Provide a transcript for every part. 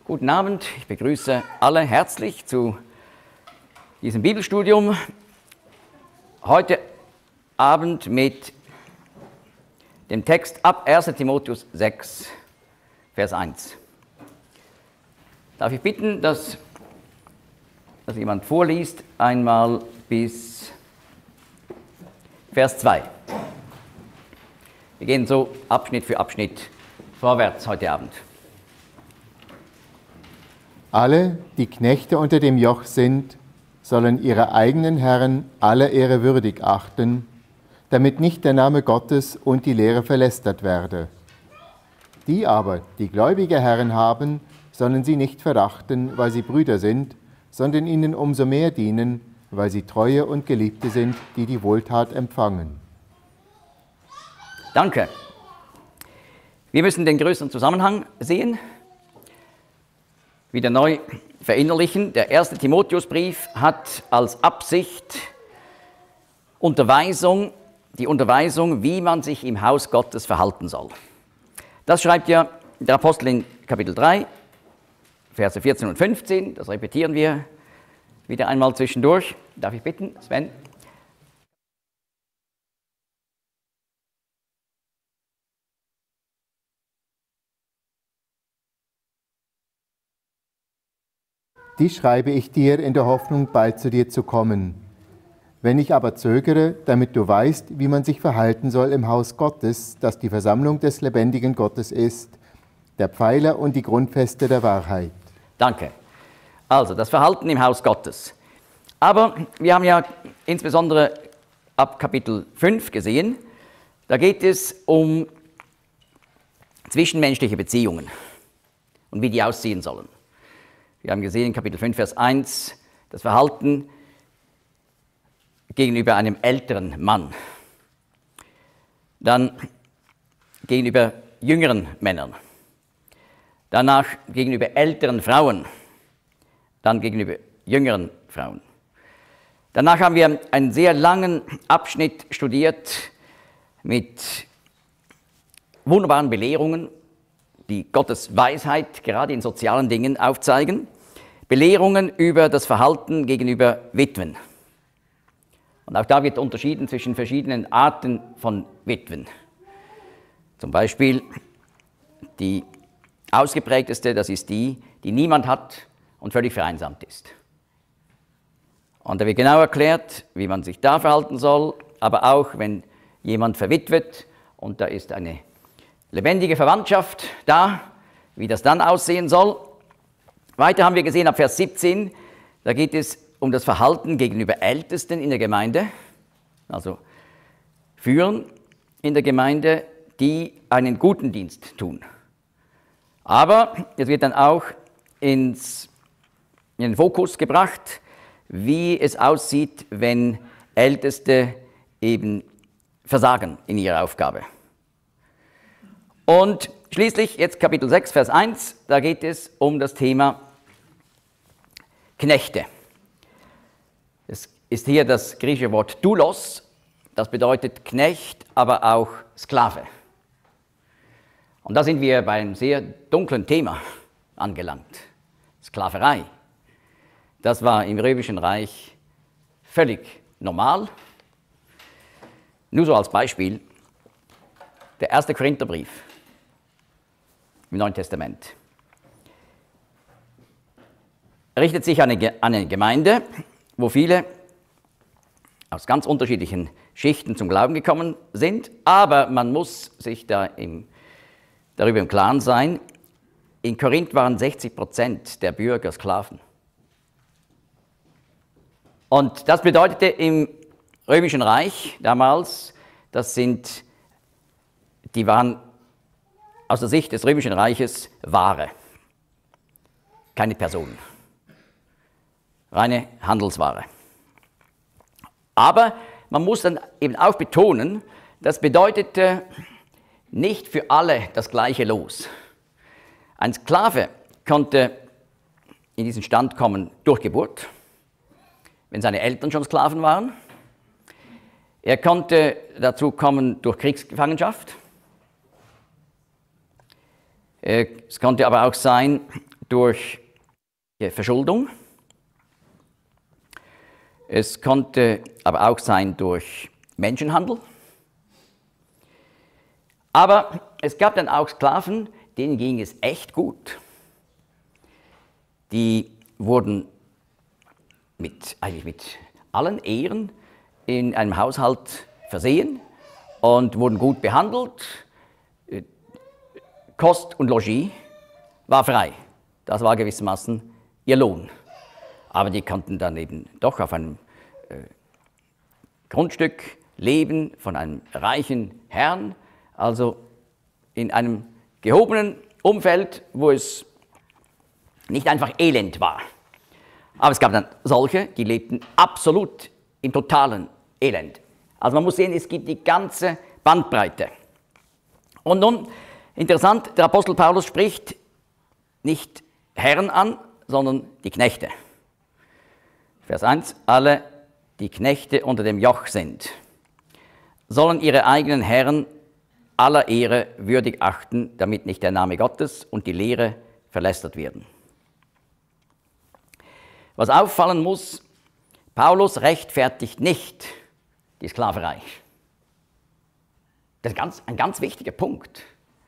Guten Abend, ich begrüße alle herzlich zu diesem Bibelstudium. Heute Abend mit dem Text ab 1. Timotheus 6, Vers 1. Darf ich bitten, dass jemand vorliest, einmal bis Vers 2. Wir gehen so Abschnitt für Abschnitt vorwärts heute Abend. Alle, die Knechte unter dem Joch sind, sollen ihre eigenen Herren aller Ehre würdig achten, damit nicht der Name Gottes und die Lehre verlästert werde. Die aber, die gläubige Herren haben, sollen sie nicht verachten, weil sie Brüder sind, sondern ihnen umso mehr dienen, weil sie treue und Geliebte sind, die die Wohltat empfangen. Danke. Wir müssen den größeren Zusammenhang sehen, wieder neu verinnerlichen. Der 1. Timotheusbrief hat als Absicht die Unterweisung, wie man sich im Haus Gottes verhalten soll. Das schreibt ja der Apostel in Kapitel 3, Verse 14 und 15. Das repetieren wir wieder einmal zwischendurch. Darf ich bitten, Sven? Die schreibe ich dir in der Hoffnung, bald zu dir zu kommen. Wenn ich aber zögere, damit du weißt, wie man sich verhalten soll im Haus Gottes, das die Versammlung des lebendigen Gottes ist, der Pfeiler und die Grundfeste der Wahrheit. Danke. Also, das Verhalten im Haus Gottes. Aber wir haben ja insbesondere ab Kapitel 5 gesehen, da geht es um zwischenmenschliche Beziehungen und wie die aussehen sollen. Wir haben gesehen in Kapitel 5, Vers 1, das Verhalten gegenüber einem älteren Mann. Dann gegenüber jüngeren Männern. Danach gegenüber älteren Frauen. Dann gegenüber jüngeren Frauen. Danach haben wir einen sehr langen Abschnitt studiert mit wunderbaren Belehrungen, die Gottes Weisheit gerade in sozialen Dingen aufzeigen. Belehrungen über das Verhalten gegenüber Witwen. Und auch da wird unterschieden zwischen verschiedenen Arten von Witwen. Zum Beispiel die ausgeprägteste, das ist die niemand hat und völlig vereinsamt ist. Und da wird genau erklärt, wie man sich da verhalten soll, aber auch, wenn jemand verwitwet und da ist eine lebendige Verwandtschaft da, wie das dann aussehen soll. Weiter haben wir gesehen ab Vers 17, da geht es um das Verhalten gegenüber Ältesten in der Gemeinde, also führen in der Gemeinde, die einen guten Dienst tun. Aber es wird dann auch in den Fokus gebracht, wie es aussieht, wenn Älteste eben versagen in ihrer Aufgabe. Und schließlich jetzt Kapitel 6, Vers 1, da geht es um das Thema Knechte. Es ist hier das griechische Wort doulos, das bedeutet Knecht, aber auch Sklave. Und da sind wir bei einem sehr dunklen Thema angelangt, Sklaverei. Das war im Römischen Reich völlig normal. Nur so als Beispiel, der 1. Korintherbrief im Neuen Testament richtet sich an eine Gemeinde, wo viele aus ganz unterschiedlichen Schichten zum Glauben gekommen sind, aber man muss sich darüber im Klaren sein, in Korinth waren 60% der Bürger Sklaven. Und das bedeutete im Römischen Reich damals, die waren aus der Sicht des Römischen Reiches Ware, keine Personen, reine Handelsware. Aber man muss dann eben auch betonen, das bedeutete nicht für alle das gleiche Los. Ein Sklave konnte in diesen Stand kommen durch Geburt, wenn seine Eltern schon Sklaven waren. Er konnte dazu kommen durch Kriegsgefangenschaft. Es konnte aber auch sein durch Verschuldung. Es konnte aber auch sein durch Menschenhandel. Aber es gab dann auch Sklaven, denen ging es echt gut. Die wurden eigentlich mit allen Ehren in einem Haushalt versehen und wurden gut behandelt. Kost und Logis war frei. Das war gewissermaßen ihr Lohn. Aber die konnten dann eben doch auf einem Grundstück leben von einem reichen Herrn, also in einem gehobenen Umfeld, wo es nicht einfach elend war. Aber es gab dann solche, die lebten absolut im totalen Elend. Also man muss sehen, es gibt die ganze Bandbreite. Und nun, interessant, der Apostel Paulus spricht nicht Herren an, sondern die Knechte. Vers 1, alle, die Knechte unter dem Joch sind, sollen ihre eigenen Herren aller Ehre würdig achten, damit nicht der Name Gottes und die Lehre verlästert werden. Was auffallen muss, Paulus rechtfertigt nicht die Sklaverei. Das ist ein ganz wichtiger Punkt.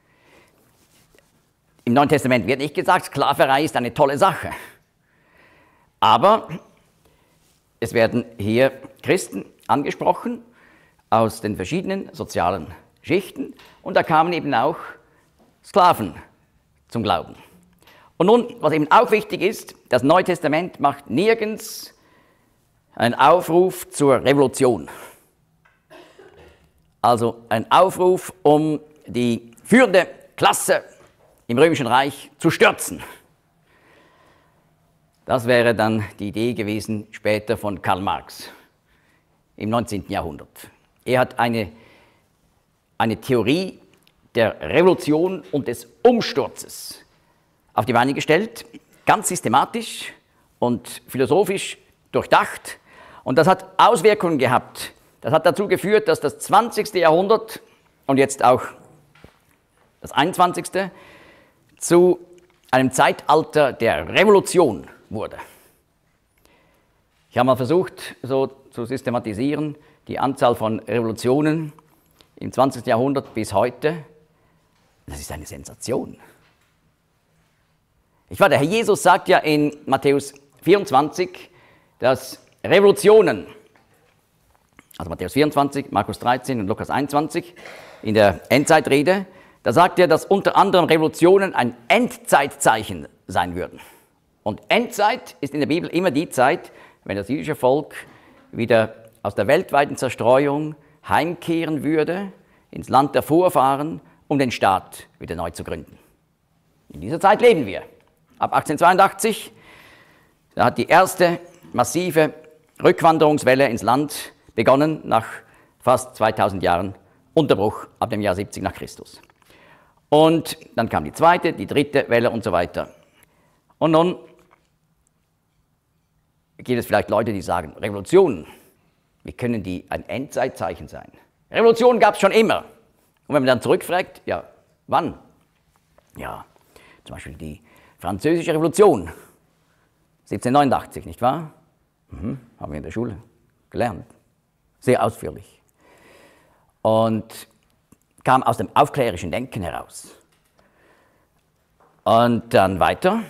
Im Neuen Testament wird nicht gesagt, Sklaverei ist eine tolle Sache. Aber es werden hier Christen angesprochen aus den verschiedenen sozialen Schichten und da kamen eben auch Sklaven zum Glauben. Und nun, was eben auch wichtig ist, das Neue Testament macht nirgends einen Aufruf zur Revolution. Also ein Aufruf, um die führende Klasse im Römischen Reich zu stürzen. Das wäre dann die Idee gewesen später von Karl Marx im 19. Jahrhundert. Er hat eine Theorie der Revolution und des Umsturzes auf die Beine gestellt, ganz systematisch und philosophisch durchdacht. Und das hat Auswirkungen gehabt. Das hat dazu geführt, dass das 20. Jahrhundert und jetzt auch das 21. zu einem Zeitalter der Revolution wurde. Ich habe mal versucht, so zu systematisieren, die Anzahl von Revolutionen im 20. Jahrhundert bis heute. Das ist eine Sensation. Der Herr Jesus sagt ja in Matthäus 24, dass Revolutionen, also Matthäus 24, Markus 13 und Lukas 21, in der Endzeitrede, da sagt er, dass unter anderem Revolutionen ein Endzeitzeichen sein würden. Und Endzeit ist in der Bibel immer die Zeit, wenn das jüdische Volk wieder aus der weltweiten Zerstreuung heimkehren würde, ins Land der Vorfahren, um den Staat wieder neu zu gründen. In dieser Zeit leben wir. Ab 1882, da hat die erste massive Rückwanderungswelle ins Land begonnen, nach fast 2000 Jahren Unterbruch ab dem Jahr 70 nach Christus. Und dann kam die zweite, die dritte Welle und so weiter. Und nun gibt es vielleicht Leute, die sagen, Revolutionen, wie können die ein Endzeitzeichen sein? Revolutionen gab es schon immer. Und wenn man dann zurückfragt, ja, wann? Ja, zum Beispiel die Französische Revolution, 1789, nicht wahr? Haben wir in der Schule gelernt, sehr ausführlich. Und kam aus dem aufklärerischen Denken heraus. Und dann weiter.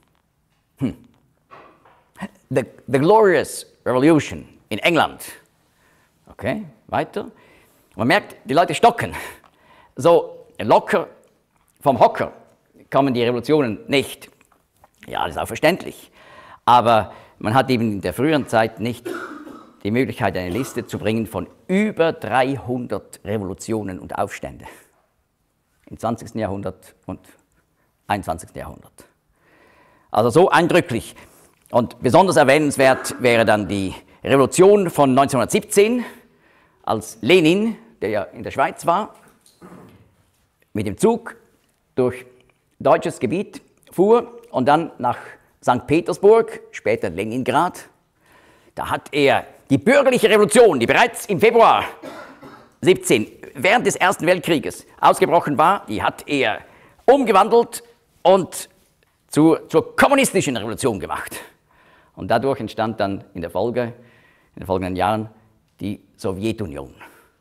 The Glorious Revolution in England. Okay, weiter. Man merkt, die Leute stocken. So locker vom Hocker kommen die Revolutionen nicht. Ja, das ist auch verständlich. Aber man hat eben in der früheren Zeit nicht die Möglichkeit, eine Liste zu bringen von über 300 Revolutionen und Aufstände im 20. Jahrhundert und 21. Jahrhundert. Also so eindrücklich. Und besonders erwähnenswert wäre dann die Revolution von 1917, als Lenin, der ja in der Schweiz war, mit dem Zug durch deutsches Gebiet fuhr und dann nach St. Petersburg, später Leningrad. Da hat er die bürgerliche Revolution, die bereits im Februar 17, während des Ersten Weltkrieges ausgebrochen war, die hat er umgewandelt und zur kommunistischen Revolution gemacht. Und dadurch entstand dann in den folgenden Jahren, die Sowjetunion.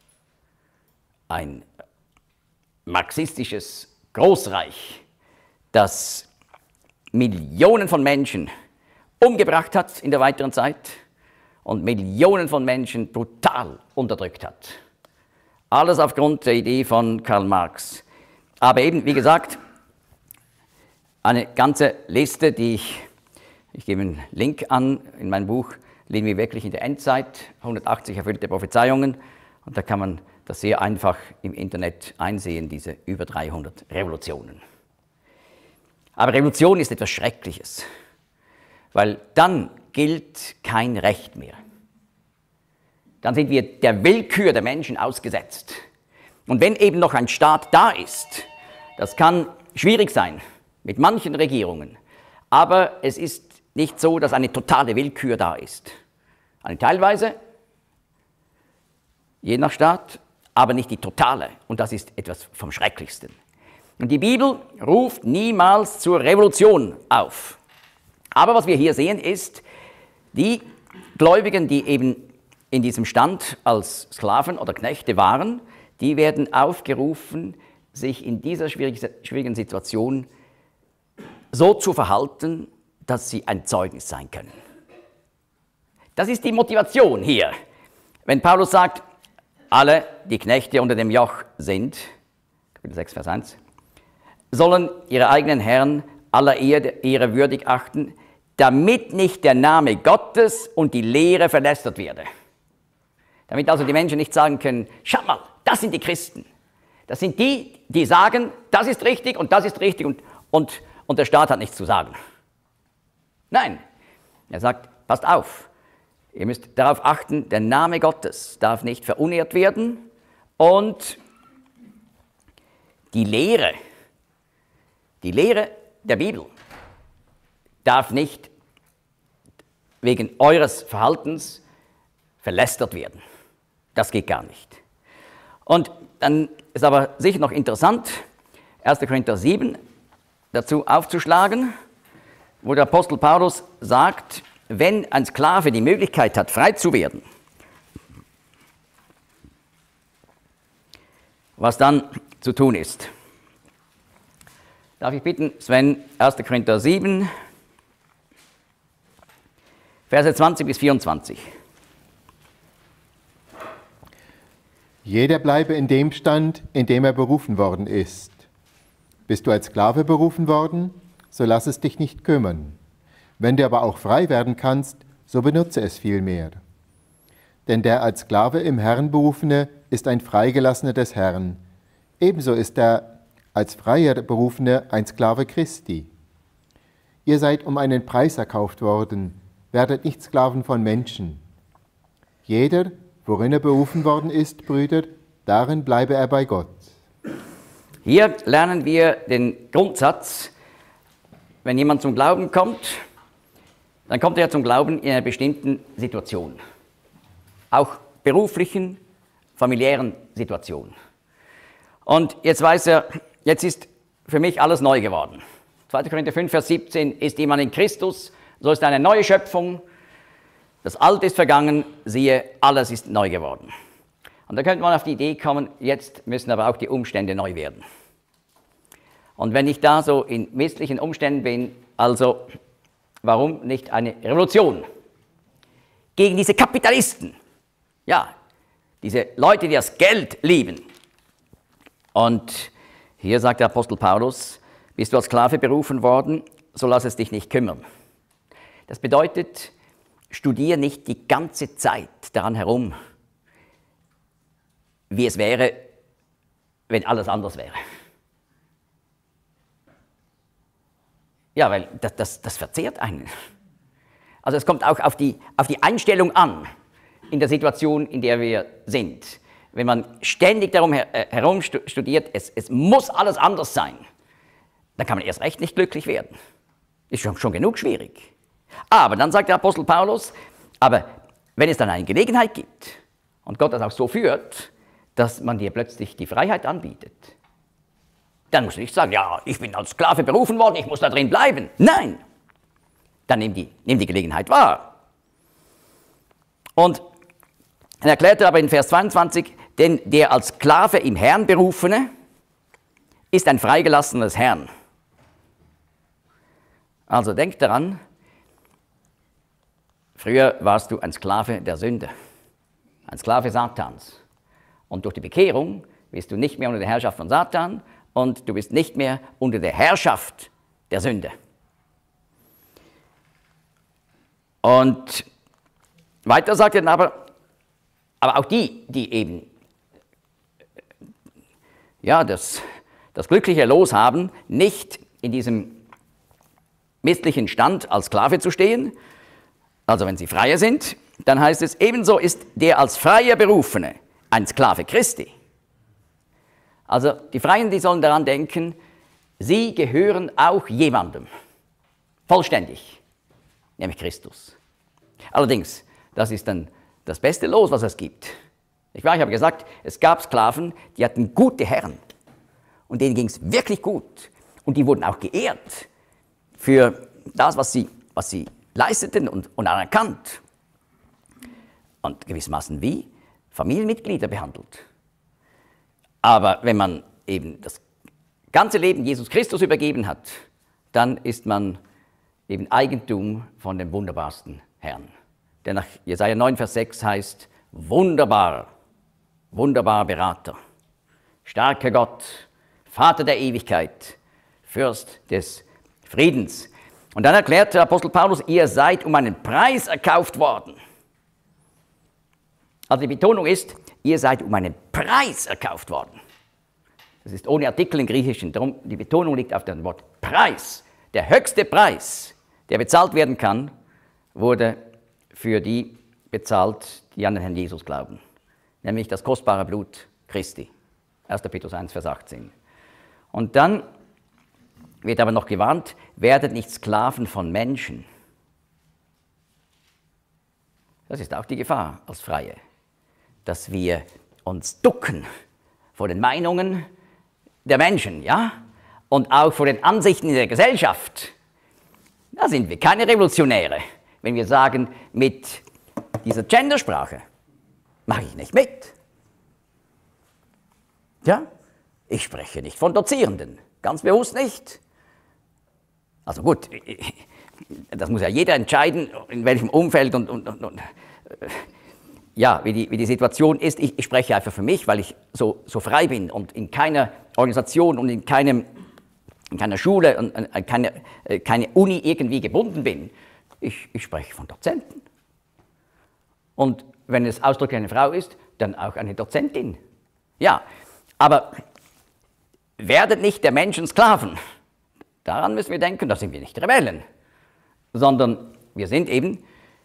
Ein marxistisches Großreich, das Millionen von Menschen umgebracht hat in der weiteren Zeit und Millionen von Menschen brutal unterdrückt hat. Alles aufgrund der Idee von Karl Marx. Aber eben, wie gesagt, eine ganze Liste, die ich gebe einen Link an in meinem Buch, Leben wir wirklich in der Endzeit, 180 erfüllte Prophezeiungen. Und da kann man das sehr einfach im Internet einsehen, diese über 300 Revolutionen. Aber Revolution ist etwas Schreckliches, weil dann gilt kein Recht mehr. Dann sind wir der Willkür der Menschen ausgesetzt. Und wenn eben noch ein Staat da ist, das kann schwierig sein mit manchen Regierungen, aber es ist nicht so, dass eine totale Willkür da ist. Eine teilweise, je nach Staat, aber nicht die totale. Und das ist etwas vom Schrecklichsten. Und die Bibel ruft niemals zur Revolution auf. Aber was wir hier sehen ist, die Gläubigen, die eben in diesem Stand als Sklaven oder Knechte waren, die werden aufgerufen, sich in dieser schwierigen Situation so zu verhalten, dass sie ein Zeugnis sein können. Das ist die Motivation hier. Wenn Paulus sagt, alle, die Knechte unter dem Joch sind, Kapitel 6, Vers 1, sollen ihre eigenen Herren aller Ehre würdig achten, damit nicht der Name Gottes und die Lehre verlästert werde. Damit also die Menschen nicht sagen können, schau mal, das sind die Christen. Das sind die, die sagen, das ist richtig und das ist richtig und der Staat hat nichts zu sagen. Nein, er sagt, passt auf, ihr müsst darauf achten, der Name Gottes darf nicht verunehrt werden und die Lehre der Bibel darf nicht wegen eures Verhaltens verlästert werden. Das geht gar nicht. Und dann ist aber sicher noch interessant, 1. Korinther 7 dazu aufzuschlagen, wo der Apostel Paulus sagt, wenn ein Sklave die Möglichkeit hat, frei zu werden, was dann zu tun ist. Darf ich bitten, Sven, 1. Korinther 7, Verse 20 bis 24. Jeder bleibe in dem Stand, in dem er berufen worden ist. Bist du als Sklave berufen worden, so lass es dich nicht kümmern. Wenn du aber auch frei werden kannst, so benutze es vielmehr. Denn der als Sklave im Herrn Berufene ist ein Freigelassener des Herrn. Ebenso ist der als Freier Berufene ein Sklave Christi. Ihr seid um einen Preis erkauft worden, werdet nicht Sklaven von Menschen. Jeder, worin er berufen worden ist, Brüder, darin bleibe er bei Gott. Hier lernen wir den Grundsatz, wenn jemand zum Glauben kommt, dann kommt er zum Glauben in einer bestimmten Situation. Auch beruflichen, familiären Situation. Und jetzt weiß er, jetzt ist für mich alles neu geworden. 2. Korinther 5, Vers 17, ist jemand in Christus, so ist eine neue Schöpfung, das Alte ist vergangen, siehe, alles ist neu geworden. Und da könnte man auf die Idee kommen, jetzt müssen aber auch die Umstände neu werden. Und wenn ich da so in misslichen Umständen bin, also warum nicht eine Revolution gegen diese Kapitalisten? Ja, diese Leute, die das Geld lieben. Und hier sagt der Apostel Paulus, bist du als Sklave berufen worden, so lass es dich nicht kümmern. Das bedeutet, studiere nicht die ganze Zeit daran herum, wie es wäre, wenn alles anders wäre. Ja, weil das verzehrt einen. Also es kommt auch auf die Einstellung an, in der Situation, in der wir sind. Wenn man ständig darum herum studiert, es muss alles anders sein, dann kann man erst recht nicht glücklich werden. Ist schon genug schwierig. Aber dann sagt der Apostel Paulus, aber wenn es dann eine Gelegenheit gibt und Gott das auch so führt, dass man dir plötzlich die Freiheit anbietet, Dann musst du nicht sagen, ja, ich bin als Sklave berufen worden, ich muss da drin bleiben. Nein, dann nimm die Gelegenheit wahr. Und er erklärte aber in Vers 22, denn der als Sklave im Herrn berufene ist ein Freigelassener des Herrn. Also denk daran, früher warst du ein Sklave der Sünde, ein Sklave Satans. Und durch die Bekehrung bist du nicht mehr unter der Herrschaft von Satan und du bist nicht mehr unter der Herrschaft der Sünde. Und weiter sagt er dann aber auch die eben ja, das glückliche Los haben, nicht in diesem misslichen Stand als Sklave zu stehen, also wenn sie Freie sind, dann heißt es, ebenso ist der als Freier Berufene ein Sklave Christi. Also die Freien, die sollen daran denken, sie gehören auch jemandem, vollständig, nämlich Christus. Allerdings, das ist dann das beste Los, was es gibt. Ich habe gesagt, es gab Sklaven, die hatten gute Herren und denen ging es wirklich gut und die wurden auch geehrt für das, was sie leisteten und anerkannt und gewissermaßen wie Familienmitglieder behandelt. Aber wenn man eben das ganze Leben Jesus Christus übergeben hat, dann ist man eben Eigentum von dem wunderbarsten Herrn. Der nach Jesaja 9, Vers 6 heißt, wunderbar, wunderbarer Berater, starker Gott, Vater der Ewigkeit, Fürst des Friedens. Und dann erklärt der Apostel Paulus, ihr seid um einen Preis erkauft worden. Also die Betonung ist, ihr seid um einen Preis erkauft worden. Das ist ohne Artikel im Griechischen, darum die Betonung liegt auf dem Wort Preis. Der höchste Preis, der bezahlt werden kann, wurde für die bezahlt, die an den Herrn Jesus glauben. Nämlich das kostbare Blut Christi. 1. Petrus 1, Vers 18. Und dann wird aber noch gewarnt, werdet nicht Sklaven von Menschen. Das ist auch die Gefahr als Freie, dass wir uns ducken vor den Meinungen der Menschen, ja, und auch vor den Ansichten in der Gesellschaft. Da sind wir keine Revolutionäre, wenn wir sagen, mit dieser Gendersprache mache ich nicht mit. Ja, ich spreche nicht von Dozierenden, ganz bewusst nicht. Also gut, das muss ja jeder entscheiden, in welchem Umfeld und ja, wie die Situation ist. Ich spreche einfach für mich, weil ich so frei bin und in keiner Organisation und in keiner Schule und keine Uni irgendwie gebunden bin. Ich spreche von Dozenten. Und wenn es ausdrücklich eine Frau ist, dann auch eine Dozentin. Ja, aber werdet nicht der Menschen Sklaven. Daran müssen wir denken, da sind wir nicht Rebellen, sondern wir sind eben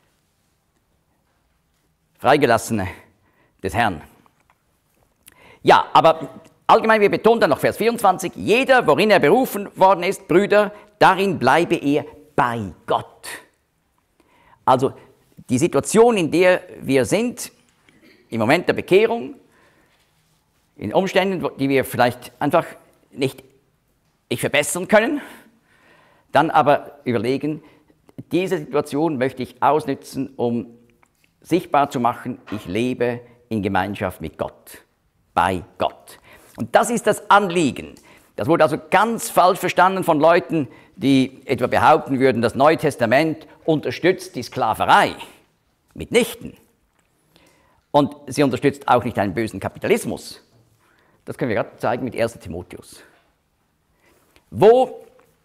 Freigelassene des Herrn. Ja, aber allgemein, wir betonen dann noch Vers 24, jeder, worin er berufen worden ist, Brüder, darin bleibe er bei Gott. Also die Situation, in der wir sind, im Moment der Bekehrung, in Umständen, die wir vielleicht einfach nicht verbessern können, dann aber überlegen, diese Situation möchte ich ausnutzen, um sichtbar zu machen, ich lebe in Gemeinschaft mit Gott, bei Gott. Und das ist das Anliegen. Das wurde also ganz falsch verstanden von Leuten, die etwa behaupten würden, das Neue Testament unterstützt die Sklaverei. Mitnichten. Und sie unterstützt auch nicht einen bösen Kapitalismus. Das können wir gerade zeigen mit 1. Timotheus. Wo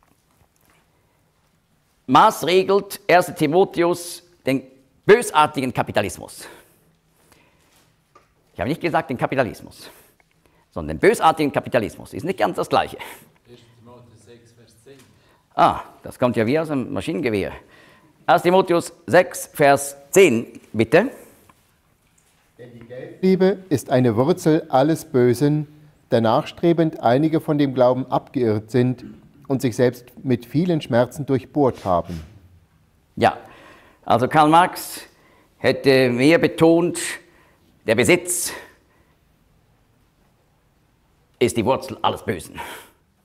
maßregelt 1. Timotheus den bösartigen Kapitalismus? Ich habe nicht gesagt den Kapitalismus, sondern den bösartigen Kapitalismus. Ist nicht ganz das Gleiche. 1. Timotheus 6, Vers 10. Das kommt ja wie aus einem Maschinengewehr. 1. Timotheus 6, Vers 10, bitte. Denn die Geldliebe ist eine Wurzel alles Bösen, danach strebend einige von dem Glauben abgeirrt sind und sich selbst mit vielen Schmerzen durchbohrt haben. Ja, also Karl Marx hätte mehr betont, der Besitz ist die Wurzel alles Bösen.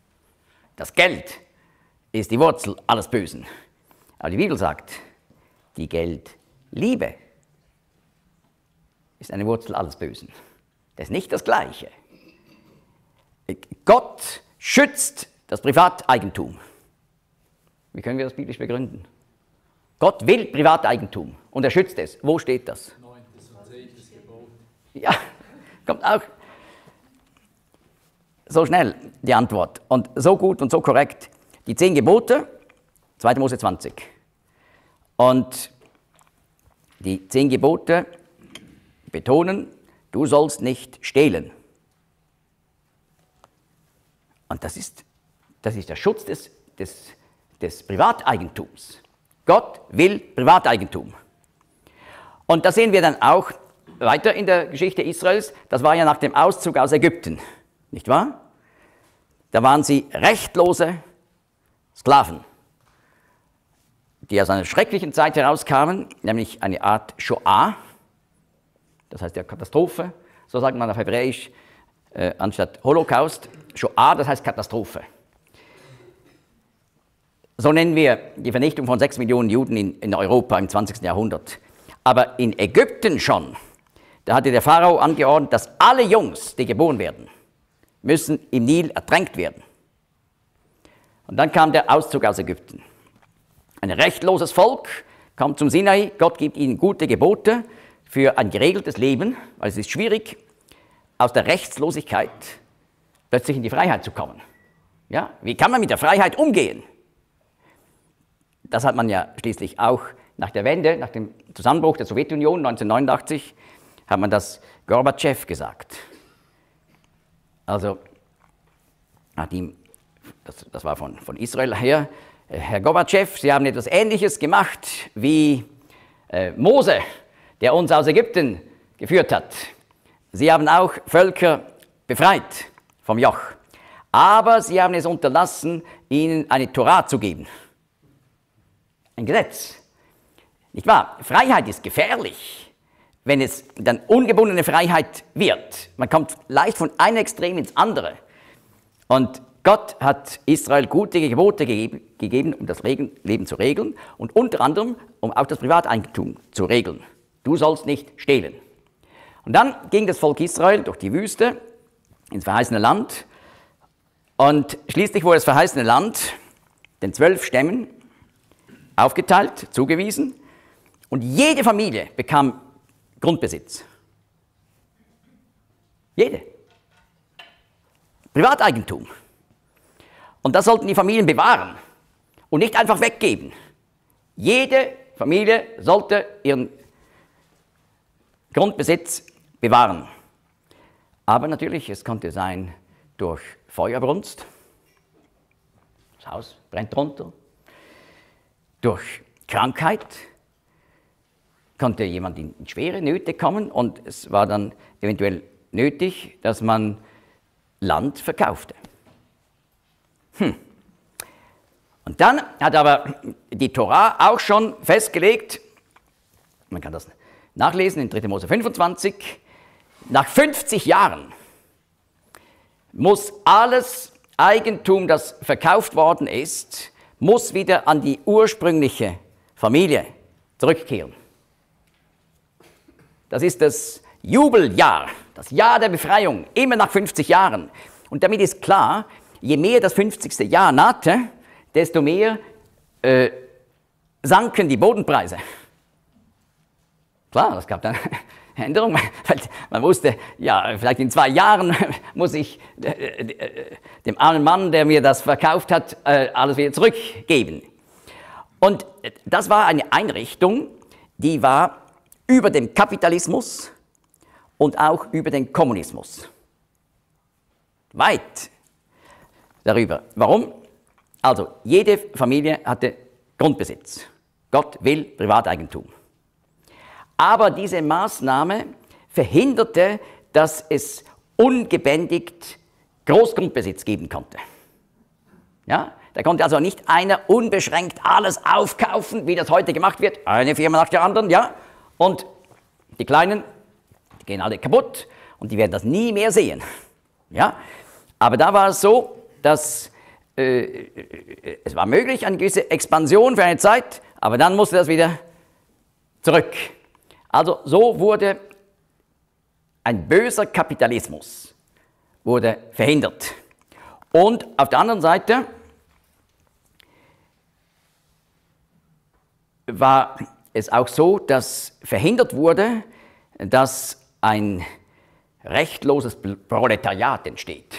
das Geld ist die Wurzel alles Bösen. Aber die Bibel sagt, die Geldliebe ist eine Wurzel alles Bösen. Das ist nicht das Gleiche. Gott schützt das Privateigentum. Wie können wir das biblisch begründen? Gott will Privateigentum und er schützt es. Wo steht das? 9. und 10. Gebot. Ja, kommt auch so schnell die Antwort und so gut und so korrekt. Die 10 Gebote, 2. Mose 20. Und die 10 Gebote betonen, du sollst nicht stehlen. Und das ist der Schutz des Privateigentums. Gott will Privateigentum. Und das sehen wir dann auch weiter in der Geschichte Israels. Das war ja nach dem Auszug aus Ägypten, nicht wahr? Da waren sie rechtlose Sklaven, die aus einer schrecklichen Zeit herauskamen, nämlich eine Art Shoah, das heißt der Katastrophe, so sagt man auf Hebräisch, anstatt Holocaust, Shoah, das heißt Katastrophe. So nennen wir die Vernichtung von 6 Millionen Juden in Europa im 20. Jahrhundert. Aber in Ägypten schon, da hatte der Pharao angeordnet, dass alle Jungs, die geboren werden, müssen im Nil ertränkt werden. Und dann kam der Auszug aus Ägypten. Ein rechtloses Volk kommt zum Sinai, Gott gibt ihnen gute Gebote für ein geregeltes Leben, weil es ist schwierig, aus der Rechtslosigkeit plötzlich in die Freiheit zu kommen. Ja? Wie kann man mit der Freiheit umgehen? Das hat man ja schließlich auch nach der Wende, nach dem Zusammenbruch der Sowjetunion 1989, hat man das Gorbatschow gesagt. Also hat ihm, das war von Israel her, Herr Gorbatschow, Sie haben etwas Ähnliches gemacht wie Mose, der uns aus Ägypten geführt hat. Sie haben auch Völker befreit vom Joch, aber Sie haben es unterlassen, ihnen eine Torah zu geben. Ein Gesetz. Nicht wahr? Freiheit ist gefährlich, wenn es dann ungebundene Freiheit wird. Man kommt leicht von einem Extrem ins andere. Und Gott hat Israel gute Gebote gegeben, um das Leben zu regeln und unter anderem, um auch das Privateigentum zu regeln. Du sollst nicht stehlen. Und dann ging das Volk Israel durch die Wüste ins verheißene Land und schließlich wurde das verheißene Land den 12 Stämmen aufgeteilt, zugewiesen und jede Familie bekam Grundbesitz. Jede. Privateigentum. Und das sollten die Familien bewahren und nicht einfach weggeben. Jede Familie sollte ihren Grundbesitz bewahren. Aber natürlich, es konnte sein durch Feuerbrunst, das Haus brennt runter, durch Krankheit konnte jemand in schwere Nöte kommen und es war dann eventuell nötig, dass man Land verkaufte. Und dann hat aber die Torah auch schon festgelegt, man kann das nachlesen in 3. Mose 25, nach 50 Jahren muss alles Eigentum, das verkauft worden ist, muss wieder an die ursprüngliche Familie zurückkehren. Das ist das Jubeljahr, das Jahr der Befreiung, immer nach 50 Jahren. Und damit ist klar, je mehr das 50. Jahr nahte, desto mehr sanken die Bodenpreise. Klar, das gab dann Änderungen, weil man wusste, ja, vielleicht in 2 Jahren muss ich dem armen Mann, der mir das verkauft hat, alles wieder zurückgeben. Und das war eine Einrichtung, die war über dem Kapitalismus und auch über den Kommunismus. Weit darüber. Warum? Also, jede Familie hatte Grundbesitz. Gott will Privateigentum. Aber diese Maßnahme verhinderte, dass es ungebändigt Großgrundbesitz geben konnte. Ja? Da konnte also nicht einer unbeschränkt alles aufkaufen, wie das heute gemacht wird, eine Firma nach der anderen, ja? Und die Kleinen, die gehen alle kaputt und die werden das nie mehr sehen. Ja? Aber da war es so, dass es war möglich, eine gewisse Expansion für eine Zeit, aber dann musste das wieder zurück. Also so wurde ein böser Kapitalismus wurde verhindert. Und auf der anderen Seite war es auch so, dass verhindert wurde, dass ein rechtloses Proletariat entsteht.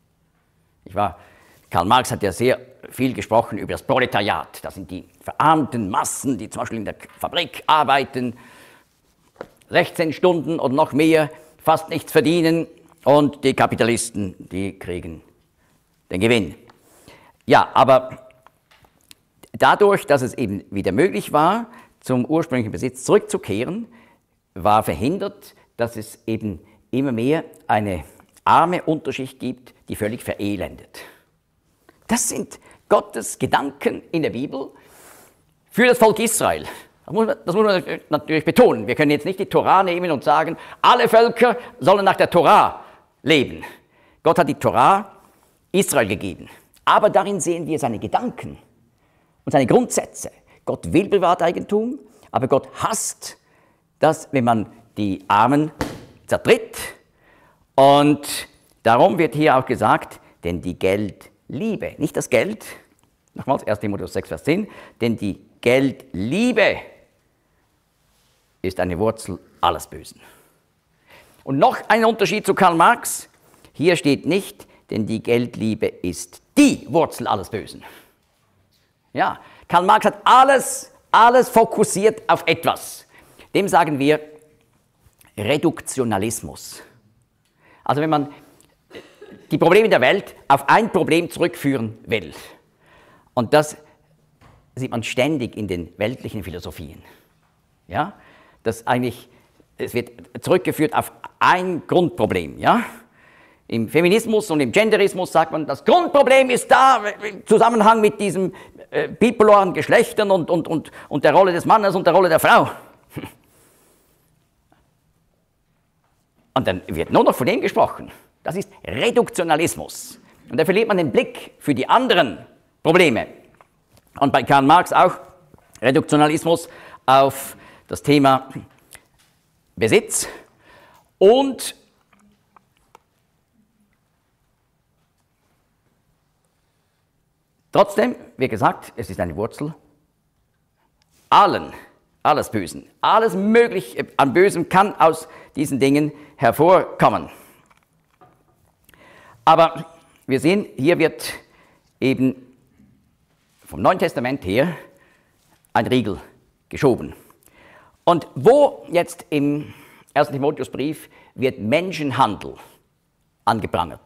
Karl Marx hat ja sehr viel gesprochen über das Proletariat. Das sind die verarmten Massen, die zum Beispiel in der Fabrik arbeiten, 16 Stunden und noch mehr, fast nichts verdienen, und die Kapitalisten, die kriegen den Gewinn. Ja, aber dadurch, dass es eben wieder möglich war, zum ursprünglichen Besitz zurückzukehren, war verhindert, dass es eben immer mehr eine arme Unterschicht gibt, die völlig verelendet. Das sind Gottes Gedanken in der Bibel für das Volk Israel. Das muss man natürlich betonen. Wir können jetzt nicht die Tora nehmen und sagen, alle Völker sollen nach der Tora leben. Gott hat die Tora Israel gegeben. Aber darin sehen wir seine Gedanken und seine Grundsätze. Gott will Privateigentum, aber Gott hasst das, wenn man die Armen zertritt. Und darum wird hier auch gesagt, denn die Geldliebe, nicht das Geld, nochmals 1. Timotheus 6, Vers 10, denn die Geldliebe ist eine Wurzel alles Bösen. Und noch ein Unterschied zu Karl Marx, hier steht nicht, denn die Geldliebe ist die Wurzel alles Bösen. Ja, Karl Marx hat alles fokussiert auf etwas. Dem sagen wir Reduktionalismus. Also wenn man die Probleme der Welt auf ein Problem zurückführen will. Und das sieht man ständig in den weltlichen Philosophien. Ja? Es wird zurückgeführt auf ein Grundproblem. Ja? Im Feminismus und im Genderismus sagt man, das Grundproblem ist da im Zusammenhang mit diesen bipolaren Geschlechtern und der Rolle des Mannes und der Rolle der Frau. Und dann wird nur noch von dem gesprochen. Das ist Reduktionalismus. Und da verliert man den Blick für die anderen Probleme. Und bei Karl Marx auch Reduktionalismus auf das Thema Besitz und trotzdem, wie gesagt, es ist eine Wurzel alles Bösen. Alles Mögliche an Bösem kann aus diesen Dingen hervorkommen. Aber wir sehen, hier wird eben vom Neuen Testament her ein Riegel geschoben. Und wo jetzt im 1. Timotheusbrief wird Menschenhandel angeprangert?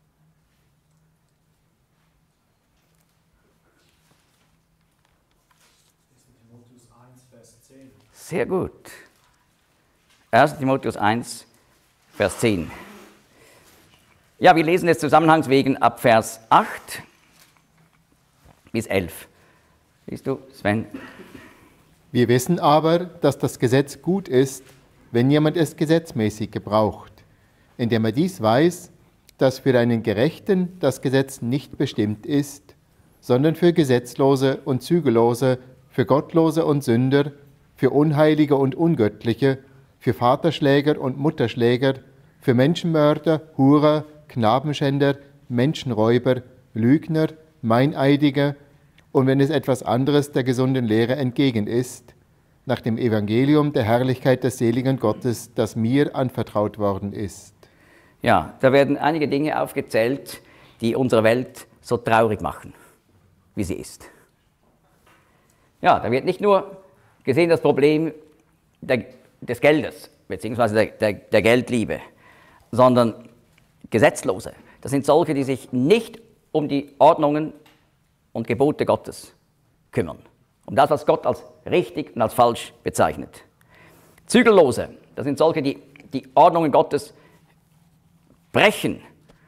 Timotheus 1, Vers 10. Sehr gut. 1. Timotheus 1, Vers 10. Ja, wir lesen es zusammenhangswegen ab Vers 8 bis 11. Siehst du, Sven? Wir wissen aber, dass das Gesetz gut ist, wenn jemand es gesetzmäßig gebraucht, indem er dies weiß, dass für einen Gerechten das Gesetz nicht bestimmt ist, sondern für Gesetzlose und Zügellose, für Gottlose und Sünder, für Unheilige und Ungöttliche, für Vaterschläger und Mutterschläger, für Menschenmörder, Hurer, Knabenschänder, Menschenräuber, Lügner, Meineidige, und wenn es etwas anderes der gesunden Lehre entgegen ist, nach dem Evangelium der Herrlichkeit des seligen Gottes, das mir anvertraut worden ist. Ja, da werden einige Dinge aufgezählt, die unsere Welt so traurig machen, wie sie ist. Ja, da wird nicht nur gesehen das Problem des Geldes, beziehungsweise der Geldliebe, sondern Gesetzlose. Das sind solche, die sich nicht um die Ordnungen und Gebote Gottes kümmern. Um das, was Gott als richtig und als falsch bezeichnet. Zügellose, das sind solche, die die Ordnungen Gottes brechen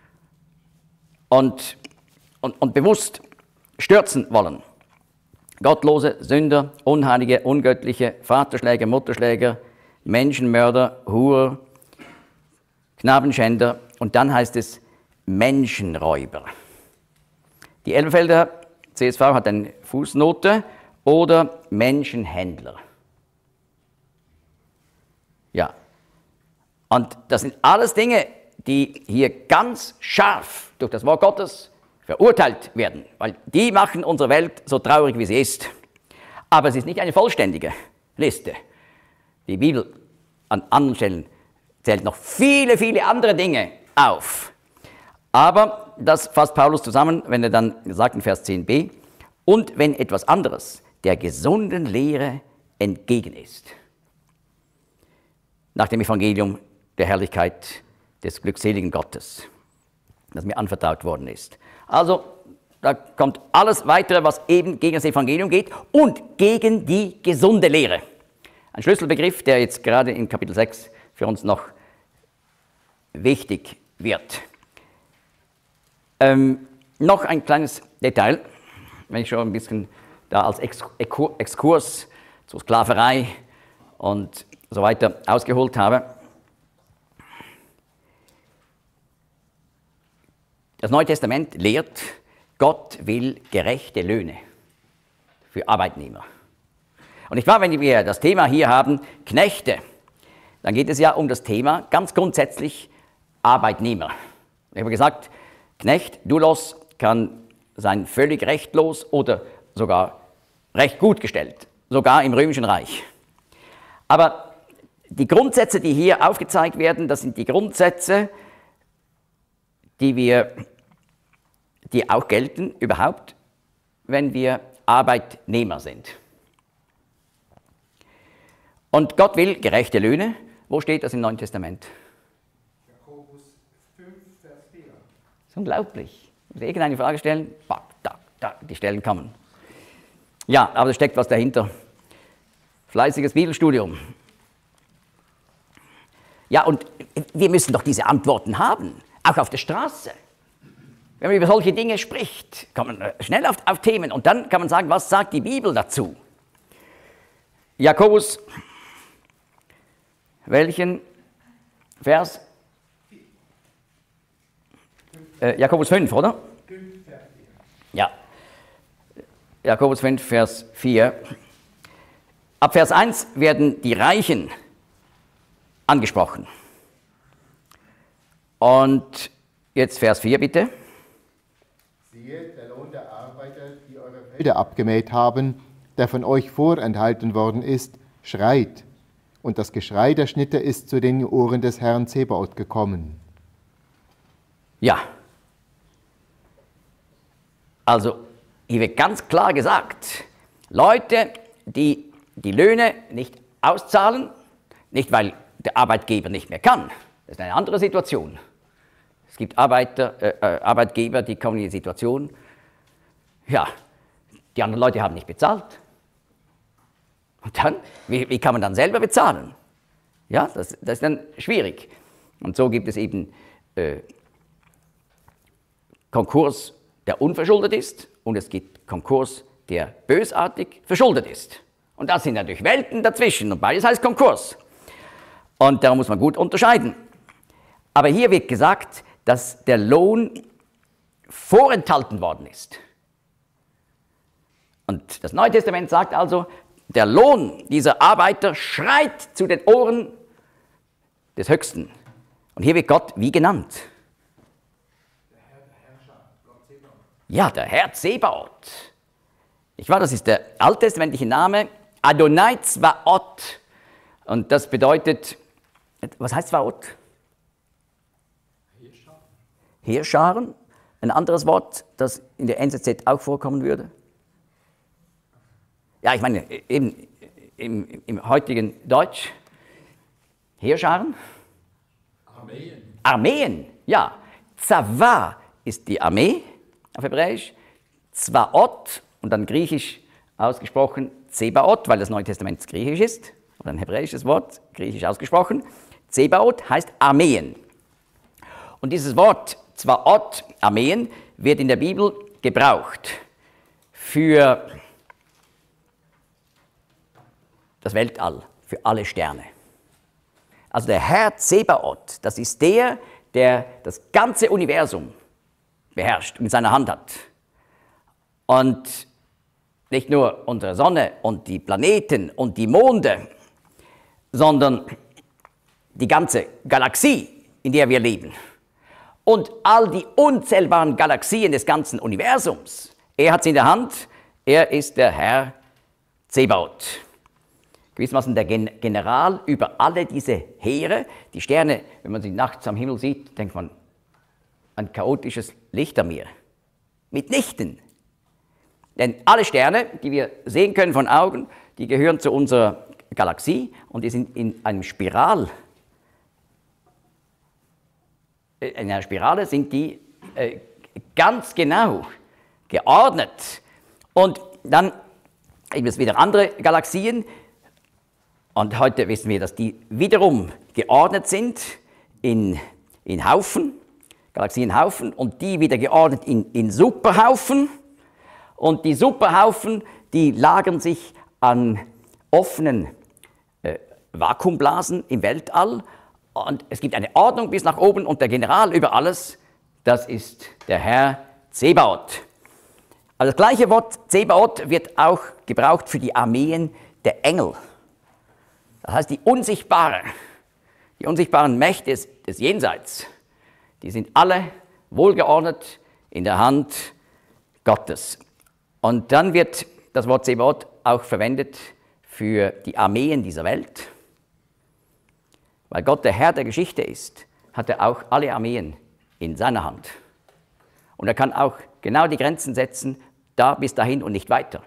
und bewusst stürzen wollen. Gottlose, Sünder, Unheilige, Ungöttliche, Vaterschläger, Mutterschläger, Menschenmörder, Hurer, Knabenschänder und dann heißt es Menschenräuber. Die Elberfelder CSV hat eine Fußnote oder Menschenhändler. Ja. Und das sind alles Dinge, die hier ganz scharf durch das Wort Gottes verurteilt werden, weil die machen unsere Welt so traurig, wie sie ist. Aber es ist nicht eine vollständige Liste. Die Bibel an anderen Stellen zählt noch viele, viele andere Dinge auf. Aber das fasst Paulus zusammen, wenn er dann sagt in Vers 10b, und wenn etwas anderes der gesunden Lehre entgegen ist, nach dem Evangelium der Herrlichkeit des glückseligen Gottes, das mir anvertraut worden ist. Also, da kommt alles Weitere, was eben gegen das Evangelium geht und gegen die gesunde Lehre. Ein Schlüsselbegriff, der jetzt gerade in Kapitel 6 für uns noch wichtig wird. Noch ein kleines Detail, wenn ich schon ein bisschen da als Exkurs zur Sklaverei und so weiter ausgeholt habe. Das Neue Testament lehrt, Gott will gerechte Löhne für Arbeitnehmer. Und nicht wahr, wenn wir das Thema hier haben, Knechte, dann geht es ja um das Thema ganz grundsätzlich Arbeitnehmer. Ich habe gesagt, Knecht, Doulos, kann sein völlig rechtlos oder sogar recht gut gestellt, sogar im Römischen Reich. Aber die Grundsätze, die hier aufgezeigt werden, das sind die Grundsätze, die auch gelten überhaupt, wenn wir Arbeitnehmer sind. Und Gott will gerechte Löhne. Wo steht das im Neuen Testament? Jakobus 5, Vers 4. Das ist unglaublich. Muss irgendeine Frage stellen? Die Stellen kommen. Ja, aber da steckt was dahinter. Fleißiges Bibelstudium. Ja, und wir müssen doch diese Antworten haben, auch auf der Straße. Wenn man über solche Dinge spricht, kommt man schnell auf Themen und dann kann man sagen, was sagt die Bibel dazu? Jakobus, welchen Vers? Jakobus 5, oder? Ja. Jakobus 5, Vers 4. Ab Vers 1 werden die Reichen angesprochen. Und jetzt Vers 4 bitte. Siehe, der Lohn der Arbeiter, die eure Felder abgemäht haben, der von euch vorenthalten worden ist, schreit. Und das Geschrei der Schnitter ist zu den Ohren des Herrn Zebaoth gekommen. Ja. Also, hier wird ganz klar gesagt, Leute, die die Löhne nicht auszahlen, nicht weil der Arbeitgeber nicht mehr kann, das ist eine andere Situation. Es gibt Arbeitgeber, die kommen in die Situation, ja, die anderen Leute haben nicht bezahlt. Und dann, wie kann man dann selber bezahlen? Ja, das ist dann schwierig. Und so gibt es eben Konkurs, der unverschuldet ist, und es gibt Konkurs, der bösartig verschuldet ist. Und da sind natürlich Welten dazwischen, und beides heißt Konkurs. Und darum muss man gut unterscheiden. Aber hier wird gesagt, dass der Lohn vorenthalten worden ist. Und das Neue Testament sagt also, der Lohn dieser Arbeiter schreit zu den Ohren des Höchsten. Und hier wird Gott wie genannt? Ja, der Herr Zebaoth. Ich weiß, das ist der alttestamentliche Name Adonai Zvaot. Und das bedeutet, was heißt Zvaot? Heerscharen. Ein anderes Wort, das in der NZZ auch vorkommen würde. Ja, ich meine, im heutigen Deutsch, Heerscharen? Armeen. Armeen, ja. Zava ist die Armee auf Hebräisch, Zvaot und dann griechisch ausgesprochen Zebaoth, weil das Neue Testament griechisch ist, oder ein hebräisches Wort, griechisch ausgesprochen. Zebaoth heißt Armeen. Und dieses Wort Zvaot, Armeen, wird in der Bibel gebraucht für das Weltall, für alle Sterne. Also der Herr Zebaoth, das ist der das ganze Universum beherrscht und in seiner Hand hat. Und nicht nur unsere Sonne und die Planeten und die Monde, sondern die ganze Galaxie, in der wir leben. Und all die unzählbaren Galaxien des ganzen Universums. Er hat sie in der Hand, er ist der Herr Zebaoth. Gewissermaßen der General über alle diese Heere. Die Sterne, wenn man sie nachts am Himmel sieht, denkt man, ein chaotisches Licht am Meer. Mitnichten. Denn alle Sterne, die wir sehen können von Augen, die gehören zu unserer Galaxie und die sind in einer Spirale sind die ganz genau geordnet. Und dann gibt es wieder andere Galaxien. Und heute wissen wir, dass die wiederum geordnet sind in Haufen, Galaxienhaufen, und die wieder geordnet in Superhaufen. Und die Superhaufen, die lagern sich an offenen Vakuumblasen im Weltall. Und es gibt eine Ordnung bis nach oben und der General über alles, das ist der Herr Zebaoth. Also das gleiche Wort Zebaoth wird auch gebraucht für die Armeen der Engel. Das heißt, die unsichtbaren Mächte des Jenseits, die sind alle wohlgeordnet in der Hand Gottes. Und dann wird das Wort Zebaoth auch verwendet für die Armeen dieser Welt. Weil Gott der Herr der Geschichte ist, hat er auch alle Armeen in seiner Hand. Und er kann auch genau die Grenzen setzen, da bis dahin und nicht weiter.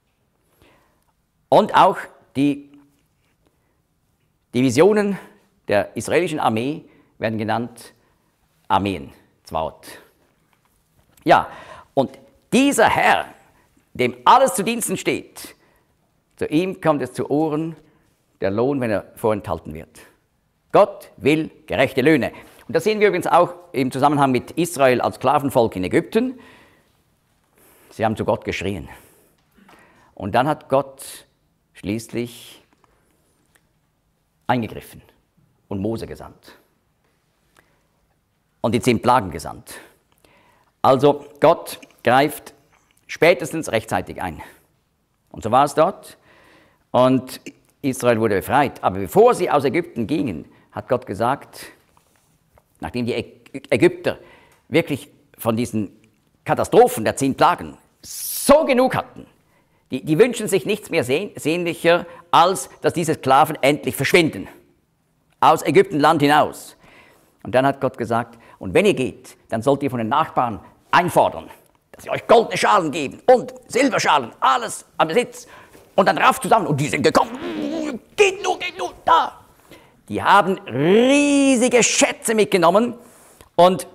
Und auch die Divisionen der israelischen Armee werden genannt Armeen, Zwaot. Ja, und dieser Herr, dem alles zu Diensten steht, zu ihm kommt es zu Ohren der Lohn, wenn er vorenthalten wird. Gott will gerechte Löhne. Und das sehen wir übrigens auch im Zusammenhang mit Israel als Sklavenvolk in Ägypten. Sie haben zu Gott geschrien. Und dann hat Gott schließlich eingegriffen und Mose gesandt. Und die 10 Plagen gesandt. Also Gott greift spätestens rechtzeitig ein. Und so war es dort. Und Israel wurde befreit. Aber bevor sie aus Ägypten gingen, hat Gott gesagt, nachdem die Ägypter wirklich von diesen Katastrophen der 10 Plagen so genug hatten, die wünschen sich nichts mehr sehnlicher, als dass diese Sklaven endlich verschwinden. Aus Ägyptenland hinaus. Und dann hat Gott gesagt, und wenn ihr geht, dann sollt ihr von den Nachbarn einfordern, dass sie euch goldene Schalen geben und Silberschalen, alles am Besitz. Und dann rafft zusammen, und die sind gekommen, geht nur, da. Die haben riesige Schätze mitgenommen und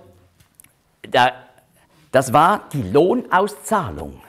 das war die Lohnauszahlung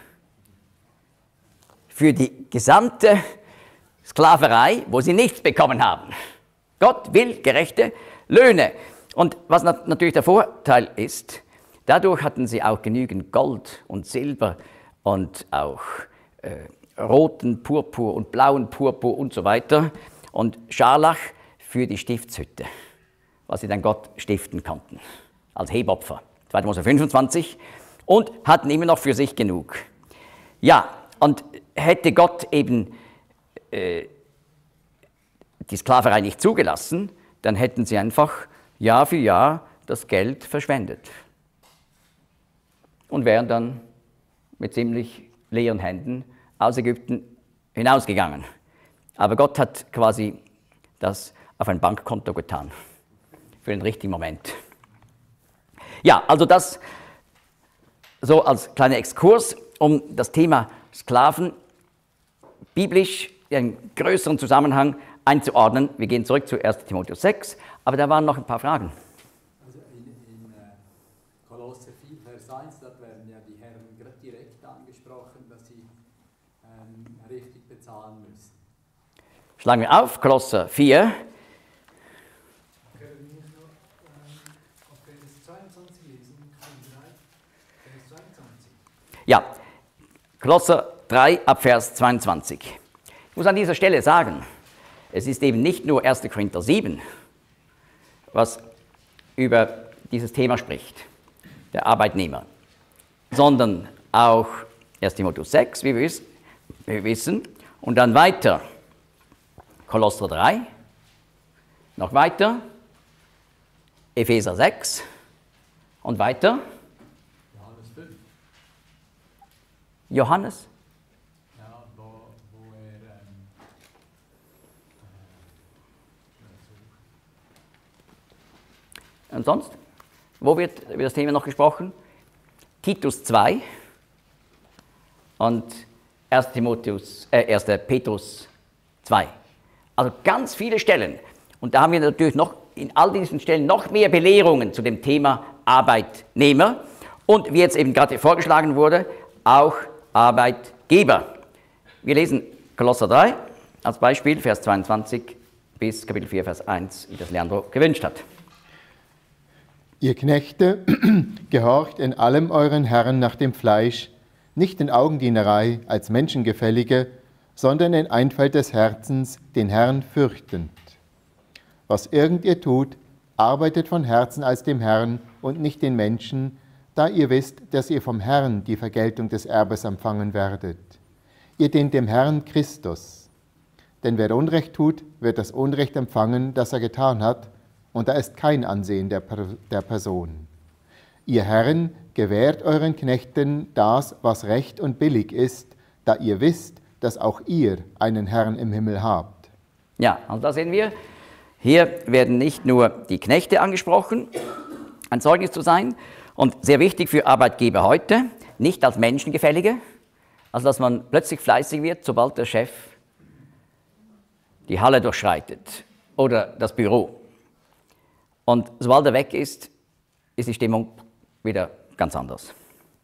für die gesamte Sklaverei, wo sie nichts bekommen haben. Gott will gerechte Löhne. Und was natürlich der Vorteil ist, dadurch hatten sie auch genügend Gold und Silber und auch roten Purpur und blauen Purpur und so weiter und Scharlach für die Stiftshütte, was sie dann Gott stiften konnten, als Hebopfer, 2. Mose 25, und hatten immer noch für sich genug. Ja, und hätte Gott eben die Sklaverei nicht zugelassen, dann hätten sie einfach Jahr für Jahr das Geld verschwendet und wären dann mit ziemlich leeren Händen aus Ägypten hinausgegangen. Aber Gott hat quasi das auf ein Bankkonto getan, für den richtigen Moment. Ja, also das so als kleiner Exkurs, um das Thema Sklaven biblisch in einen größeren Zusammenhang einzuordnen. Wir gehen zurück zu 1. Timotheus 6, aber da waren noch ein paar Fragen. Also in Kolosser 4, Vers 1, dort werden ja die Herren direkt angesprochen, dass sie richtig bezahlen müssen. Schlagen wir auf, Kolosser 4. Können wir noch auf Vers 22 lesen? Vers 22. Ja, Kolosser 3 ab Vers 22. Ich muss an dieser Stelle sagen, es ist eben nicht nur 1. Korinther 7, was über dieses Thema spricht, der Arbeitnehmer, sondern auch 1. Timotheus 6, wie wir wissen, und dann weiter Kolosser 3, noch weiter Epheser 6 und weiter Johannes 5. Johannes. Ja, wo Und sonst? Wo wird über das Thema noch gesprochen? Titus 2 und 1. Petrus 2. Also ganz viele Stellen. Und da haben wir natürlich noch in all diesen Stellen noch mehr Belehrungen zu dem Thema Arbeitnehmer. Und wie jetzt eben gerade vorgeschlagen wurde, auch Arbeitgeber. Wir lesen Kolosser 3 als Beispiel, Vers 22 bis Kapitel 4, Vers 1, wie das Leandro gewünscht hat. Ihr Knechte, gehorcht in allem euren Herren nach dem Fleisch, nicht in Augendienerei als Menschengefällige, sondern in Einfalt des Herzens, den Herrn fürchtend. Was irgend ihr tut, arbeitet von Herzen als dem Herrn und nicht den Menschen, da ihr wisst, dass ihr vom Herrn die Vergeltung des Erbes empfangen werdet. Ihr dient dem Herrn Christus. Denn wer Unrecht tut, wird das Unrecht empfangen, das er getan hat, und da ist kein Ansehen der Person. Ihr Herren, gewährt euren Knechten das, was recht und billig ist, da ihr wisst, dass auch ihr einen Herrn im Himmel habt. Ja, also da sehen wir, hier werden nicht nur die Knechte angesprochen, ein Zeugnis zu sein, und sehr wichtig für Arbeitgeber heute, nicht als Menschengefällige, also dass man plötzlich fleißig wird, sobald der Chef die Halle durchschreitet oder das Büro. Und sobald er weg ist, ist die Stimmung wieder ganz anders.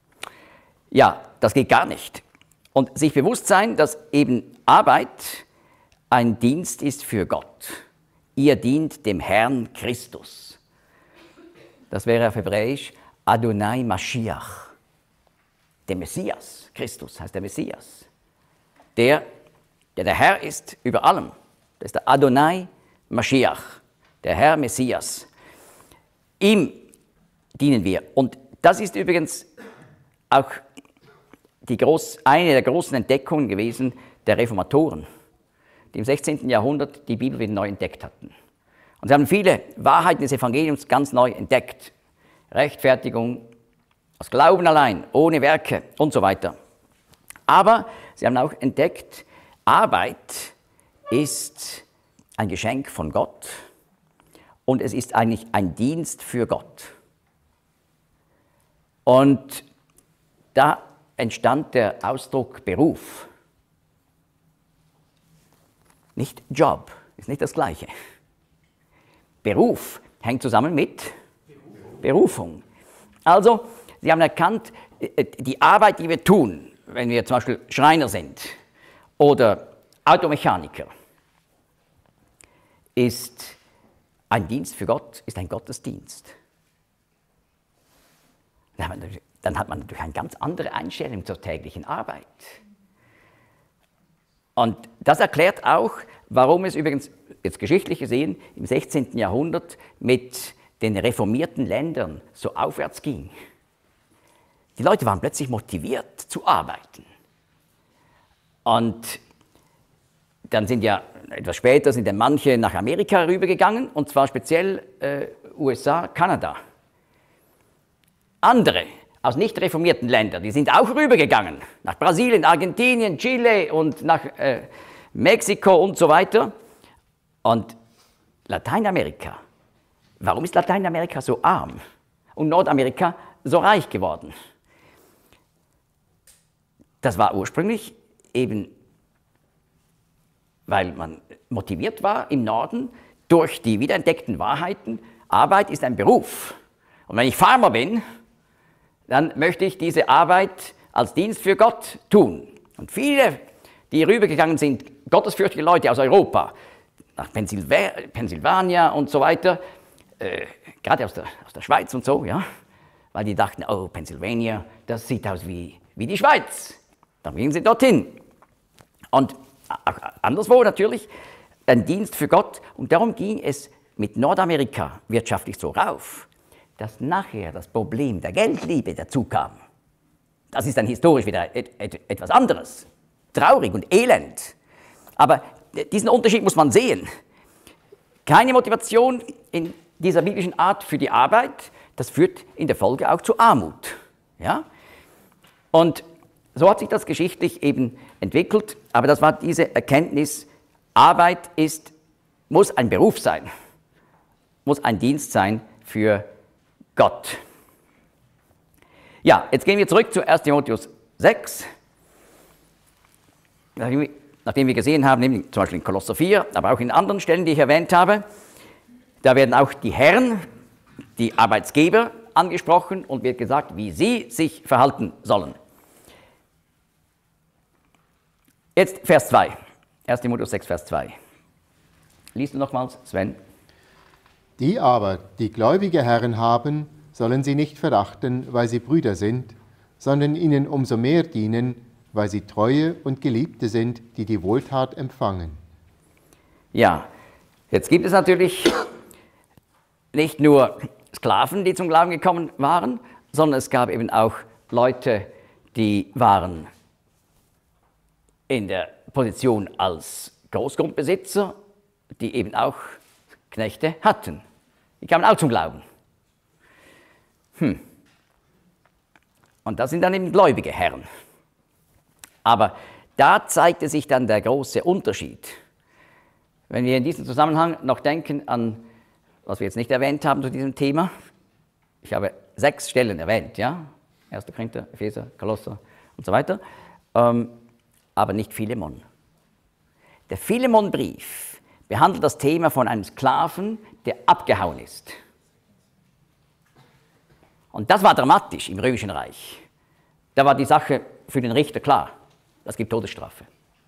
Ja, das geht gar nicht. Und sich bewusst sein, dass eben Arbeit ein Dienst ist für Gott. Ihr dient dem Herrn Christus. Das wäre auf Hebräisch Adonai Mashiach. Der Messias. Christus heißt der Messias. Der Herr ist über allem. Das ist der Adonai Mashiach. Der Herr Messias. Ihm dienen wir. Und das ist übrigens auch eine der großen Entdeckungen gewesen der Reformatoren, die im 16. Jahrhundert die Bibel wieder neu entdeckt hatten. Und sie haben viele Wahrheiten des Evangeliums ganz neu entdeckt. Rechtfertigung aus Glauben allein, ohne Werke und so weiter. Aber sie haben auch entdeckt, Arbeit ist ein Geschenk von Gott. Und es ist eigentlich ein Dienst für Gott. Und da entstand der Ausdruck Beruf. Nicht Job, ist nicht das Gleiche. Beruf hängt zusammen mit Berufung. Also, Sie haben erkannt, die Arbeit, die wir tun, wenn wir zum Beispiel Schreiner sind oder Automechaniker, ist ein Dienst für Gott, ist ein Gottesdienst. Dann hat man natürlich eine ganz andere Einstellung zur täglichen Arbeit. Und das erklärt auch, warum es übrigens, jetzt geschichtlich gesehen, im 16. Jahrhundert mit den reformierten Ländern so aufwärts ging. Die Leute waren plötzlich motiviert zu arbeiten. Und dann sind ja etwas später sind dann manche nach Amerika rübergegangen, und zwar speziell USA, Kanada. Andere aus nicht reformierten Ländern, die sind auch rübergegangen, nach Brasilien, Argentinien, Chile und nach Mexiko und so weiter. Und Lateinamerika, warum ist Lateinamerika so arm und Nordamerika so reich geworden? Das war ursprünglich eben, weil man motiviert war im Norden durch die wiederentdeckten Wahrheiten, Arbeit ist ein Beruf. Und wenn ich Farmer bin, dann möchte ich diese Arbeit als Dienst für Gott tun. Und viele, die rübergegangen sind, gottesfürchtige Leute aus Europa, nach Pennsylvania und so weiter, gerade aus der Schweiz und so, ja, weil die dachten, oh, Pennsylvania, das sieht aus wie die Schweiz. Dann gingen sie dorthin. Und auch anderswo natürlich, ein Dienst für Gott. Und darum ging es mit Nordamerika wirtschaftlich so rauf, dass nachher das Problem der Geldliebe dazu kam. Das ist dann historisch wieder etwas anderes. Traurig und elend. Aber diesen Unterschied muss man sehen. Keine Motivation in dieser biblischen Art für die Arbeit, das führt in der Folge auch zu Armut. Ja? Und so hat sich das geschichtlich eben entwickelt, aber das war diese Erkenntnis, Arbeit muss ein Beruf sein, muss ein Dienst sein für Gott. Ja, jetzt gehen wir zurück zu 1. Timotheus 6. Nachdem wir gesehen haben, nämlich zum Beispiel in Kolosser 4, aber auch in anderen Stellen, die ich erwähnt habe, da werden auch die Herren, die Arbeitsgeber angesprochen und wird gesagt, wie sie sich verhalten sollen. Jetzt Vers 2, 1. Timotheus 6, Vers 2. Liest du nochmals, Sven? Die aber, die gläubige Herren haben, sollen sie nicht verachten, weil sie Brüder sind, sondern ihnen umso mehr dienen, weil sie Treue und Geliebte sind, die die Wohltat empfangen. Ja, jetzt gibt es natürlich nicht nur Sklaven, die zum Glauben gekommen waren, sondern es gab eben auch Leute, die waren in der Position als Großgrundbesitzer, die eben auch Knechte hatten. Die kamen auch zum Glauben. Und das sind dann eben gläubige Herren. Aber da zeigte sich dann der große Unterschied. Wenn wir in diesem Zusammenhang noch denken an, was wir jetzt nicht erwähnt haben zu diesem Thema, ich habe 6 Stellen erwähnt, ja? 1. Korinther, Epheser, Kolosser und so weiter, aber nicht Philemon. Der Philemon-Brief behandelt das Thema von einem Sklaven, der abgehauen ist. Und das war dramatisch im Römischen Reich. Da war die Sache für den Richter klar. Das gibt Todesstrafe.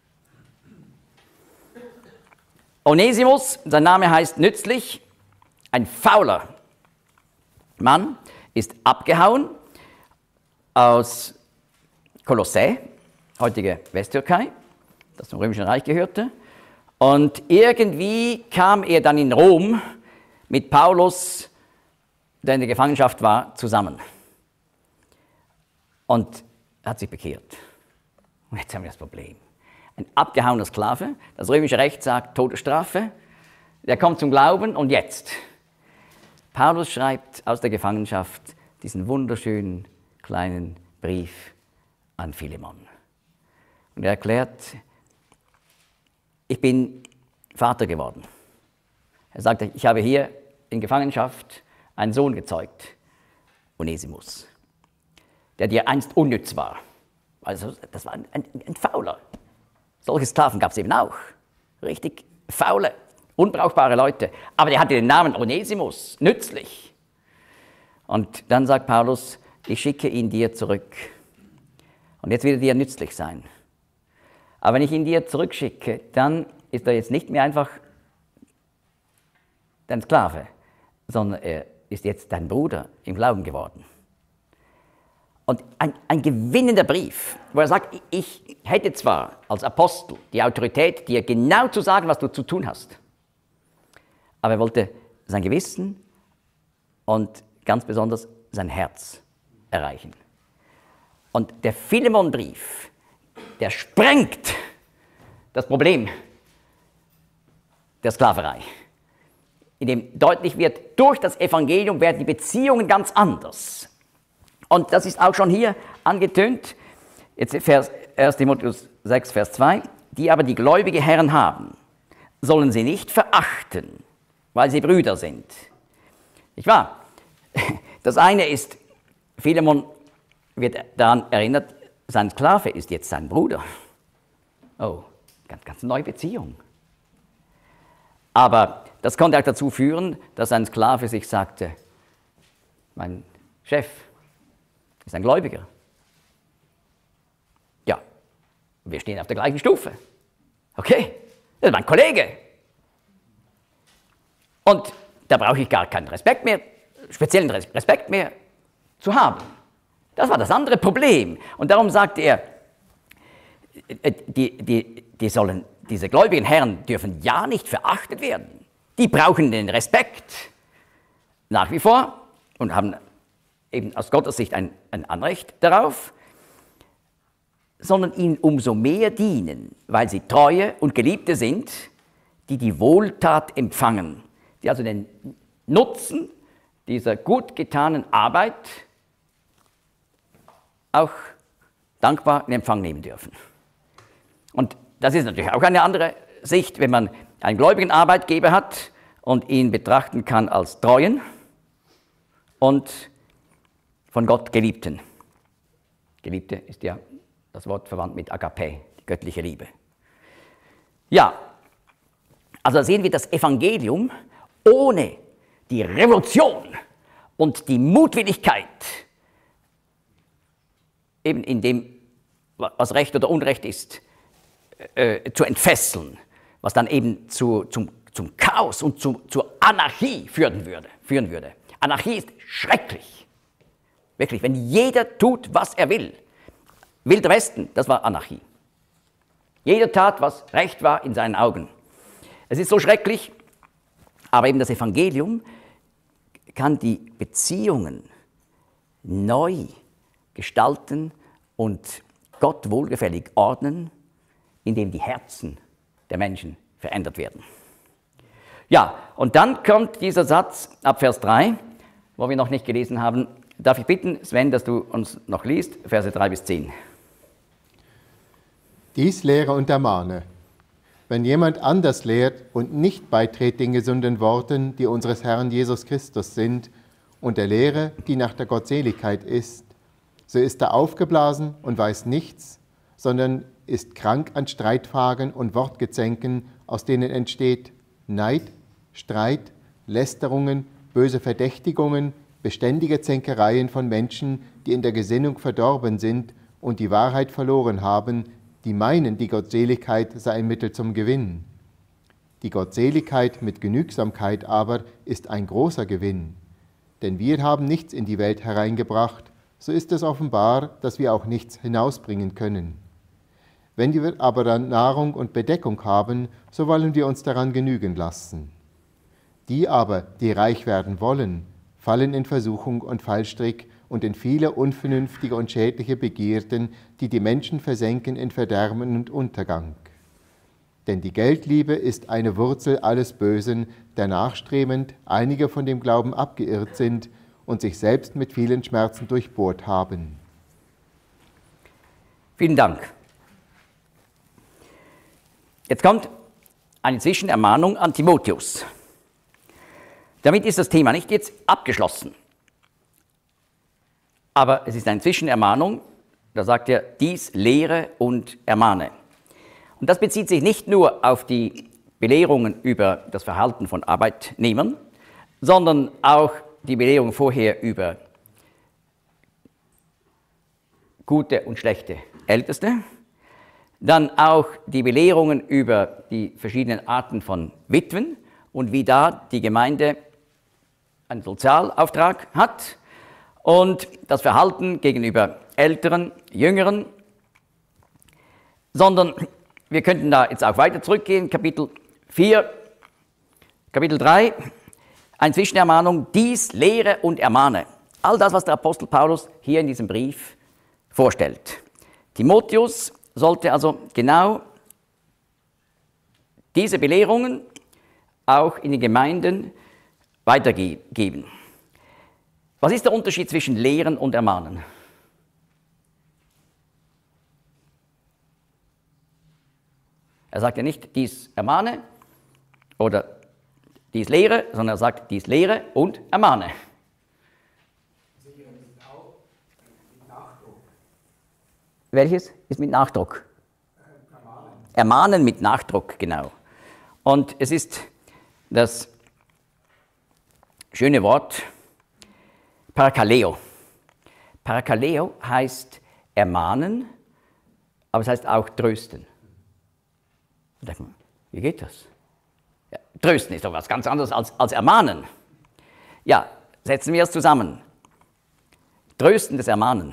Onesimus, sein Name heißt nützlich, ein fauler Mann, ist abgehauen aus Kolossä, heutige Westtürkei, das zum Römischen Reich gehörte. Und irgendwie kam er dann in Rom mit Paulus, der in der Gefangenschaft war, zusammen. Und hat sich bekehrt. Und jetzt haben wir das Problem. Ein abgehauener Sklave, das römische Recht sagt Todesstrafe, der kommt zum Glauben und jetzt. Paulus schreibt aus der Gefangenschaft diesen wunderschönen kleinen Brief an Philemon. Und er erklärt, ich bin Vater geworden. Er sagt, ich habe hier in Gefangenschaft einen Sohn gezeugt, Onesimus, der dir einst unnütz war. Also das war ein Fauler. Solche Sklaven gab es eben auch. Richtig faule, unbrauchbare Leute. Aber der hatte den Namen Onesimus, nützlich. Und dann sagt Paulus, ich schicke ihn dir zurück. Und jetzt wird er dir nützlich sein. Aber wenn ich ihn dir zurückschicke, dann ist er jetzt nicht mehr einfach dein Sklave, sondern er ist jetzt dein Bruder im Glauben geworden. Und ein gewinnender Brief, wo er sagt, ich hätte zwar als Apostel die Autorität, dir genau zu sagen, was du zu tun hast, aber er wollte sein Gewissen und ganz besonders sein Herz erreichen. Und der Philemon-Brief, der sprengt das Problem der Sklaverei, in dem deutlich wird, durch das Evangelium werden die Beziehungen ganz anders. Und das ist auch schon hier angetönt, jetzt 1. Timotheus 6, Vers 2, die aber die gläubige Herren haben, sollen sie nicht verachten, weil sie Brüder sind. Nicht wahr? Das eine ist, Philemon wird daran erinnert, sein Sklave ist jetzt sein Bruder. Oh, ganz neue Beziehung. Aber das konnte auch dazu führen, dass ein Sklave sich sagte, mein Chef ist ein Gläubiger. Ja, wir stehen auf der gleichen Stufe. Okay, das ist mein Kollege. Und da brauche ich gar keinen Respekt mehr, speziellen Respekt mehr zu haben. Das war das andere Problem. Und darum sagte er, diese gläubigen Herren dürfen ja nicht verachtet werden. Die brauchen den Respekt nach wie vor und haben eben aus Gottes Sicht ein Anrecht darauf. sondern ihnen umso mehr dienen, weil sie treue und Geliebte sind, die die Wohltat empfangen, die also den Nutzen dieser gut getanen Arbeit auch dankbar in Empfang nehmen dürfen. Und das ist natürlich auch eine andere Sicht, wenn man einen gläubigen Arbeitgeber hat und ihn betrachten kann als treuen und von Gott Geliebten. Geliebte ist ja das Wort verwandt mit Agape, die göttliche Liebe. Ja, also sehen wir das Evangelium ohne die Revolution und die Mutwilligkeit, eben in dem, was Recht oder Unrecht ist, zu entfesseln, was dann eben zum Chaos und zur Anarchie führen würde. Anarchie ist schrecklich. Wirklich, wenn jeder tut, was er will. Wilder Westen, das war Anarchie. Jeder tat, was recht war in seinen Augen. Es ist so schrecklich, aber eben das Evangelium kann die Beziehungen neu gestalten und Gott wohlgefällig ordnen, indem die Herzen der Menschen verändert werden. Ja, und dann kommt dieser Satz ab Vers 3, wo wir noch nicht gelesen haben. Darf ich bitten, Sven, dass du uns noch liest, Verse 3 bis 10. Dies lehre und ermahne. Wenn jemand anders lehrt und nicht beitritt den gesunden Worten, die unseres Herrn Jesus Christus sind, und der Lehre, die nach der Gottseligkeit ist, so ist er aufgeblasen und weiß nichts, sondern ist krank an Streitfragen und Wortgezänken, aus denen entsteht Neid, Streit, Lästerungen, böse Verdächtigungen, beständige Zänkereien von Menschen, die in der Gesinnung verdorben sind und die Wahrheit verloren haben, die meinen, die Gottseligkeit sei ein Mittel zum Gewinn. Die Gottseligkeit mit Genügsamkeit aber ist ein großer Gewinn. Denn wir haben nichts in die Welt hereingebracht, so ist es offenbar, dass wir auch nichts hinausbringen können. Wenn wir aber dann Nahrung und Bedeckung haben, so wollen wir uns daran genügen lassen. Die aber, die reich werden wollen, fallen in Versuchung und Fallstrick und in viele unvernünftige und schädliche Begierden, die die Menschen versenken in Verderben und Untergang. Denn die Geldliebe ist eine Wurzel alles Bösen, der nachstrebend einige von dem Glauben abgeirrt sind und sich selbst mit vielen Schmerzen durchbohrt haben. Vielen Dank. Jetzt kommt eine Zwischenermahnung an Timotheus. Damit ist das Thema nicht jetzt abgeschlossen. Aber es ist eine Zwischenermahnung, da sagt er, dies lehre und ermahne. Und das bezieht sich nicht nur auf die Belehrungen über das Verhalten von Arbeitnehmern, sondern auch die Belehrung vorher über gute und schlechte Älteste, dann auch die Belehrungen über die verschiedenen Arten von Witwen und wie da die Gemeinde einen Sozialauftrag hat und das Verhalten gegenüber Älteren, Jüngeren, sondern wir könnten da jetzt auch weiter zurückgehen, Kapitel 4, Kapitel 3, eine Zwischenermahnung, dies lehre und ermahne. All das, was der Apostel Paulus hier in diesem Brief vorstellt. Timotheus sollte also genau diese Belehrungen auch in den Gemeinden weitergeben. Was ist der Unterschied zwischen Lehren und Ermahnen? Er sagt ja nicht, dies ermahne oder dies lehre, sondern er sagt, dies lehre und ermahne. Welches ist mit Nachdruck? Ermahnen mit Nachdruck, genau. Und es ist das schöne Wort Parakaleo. Parakaleo heißt ermahnen, aber es heißt auch trösten. Da denkt man, wie geht das? Ja, trösten ist doch was ganz anderes als ermahnen. Ja, setzen wir es zusammen. Tröstendes Ermahnen.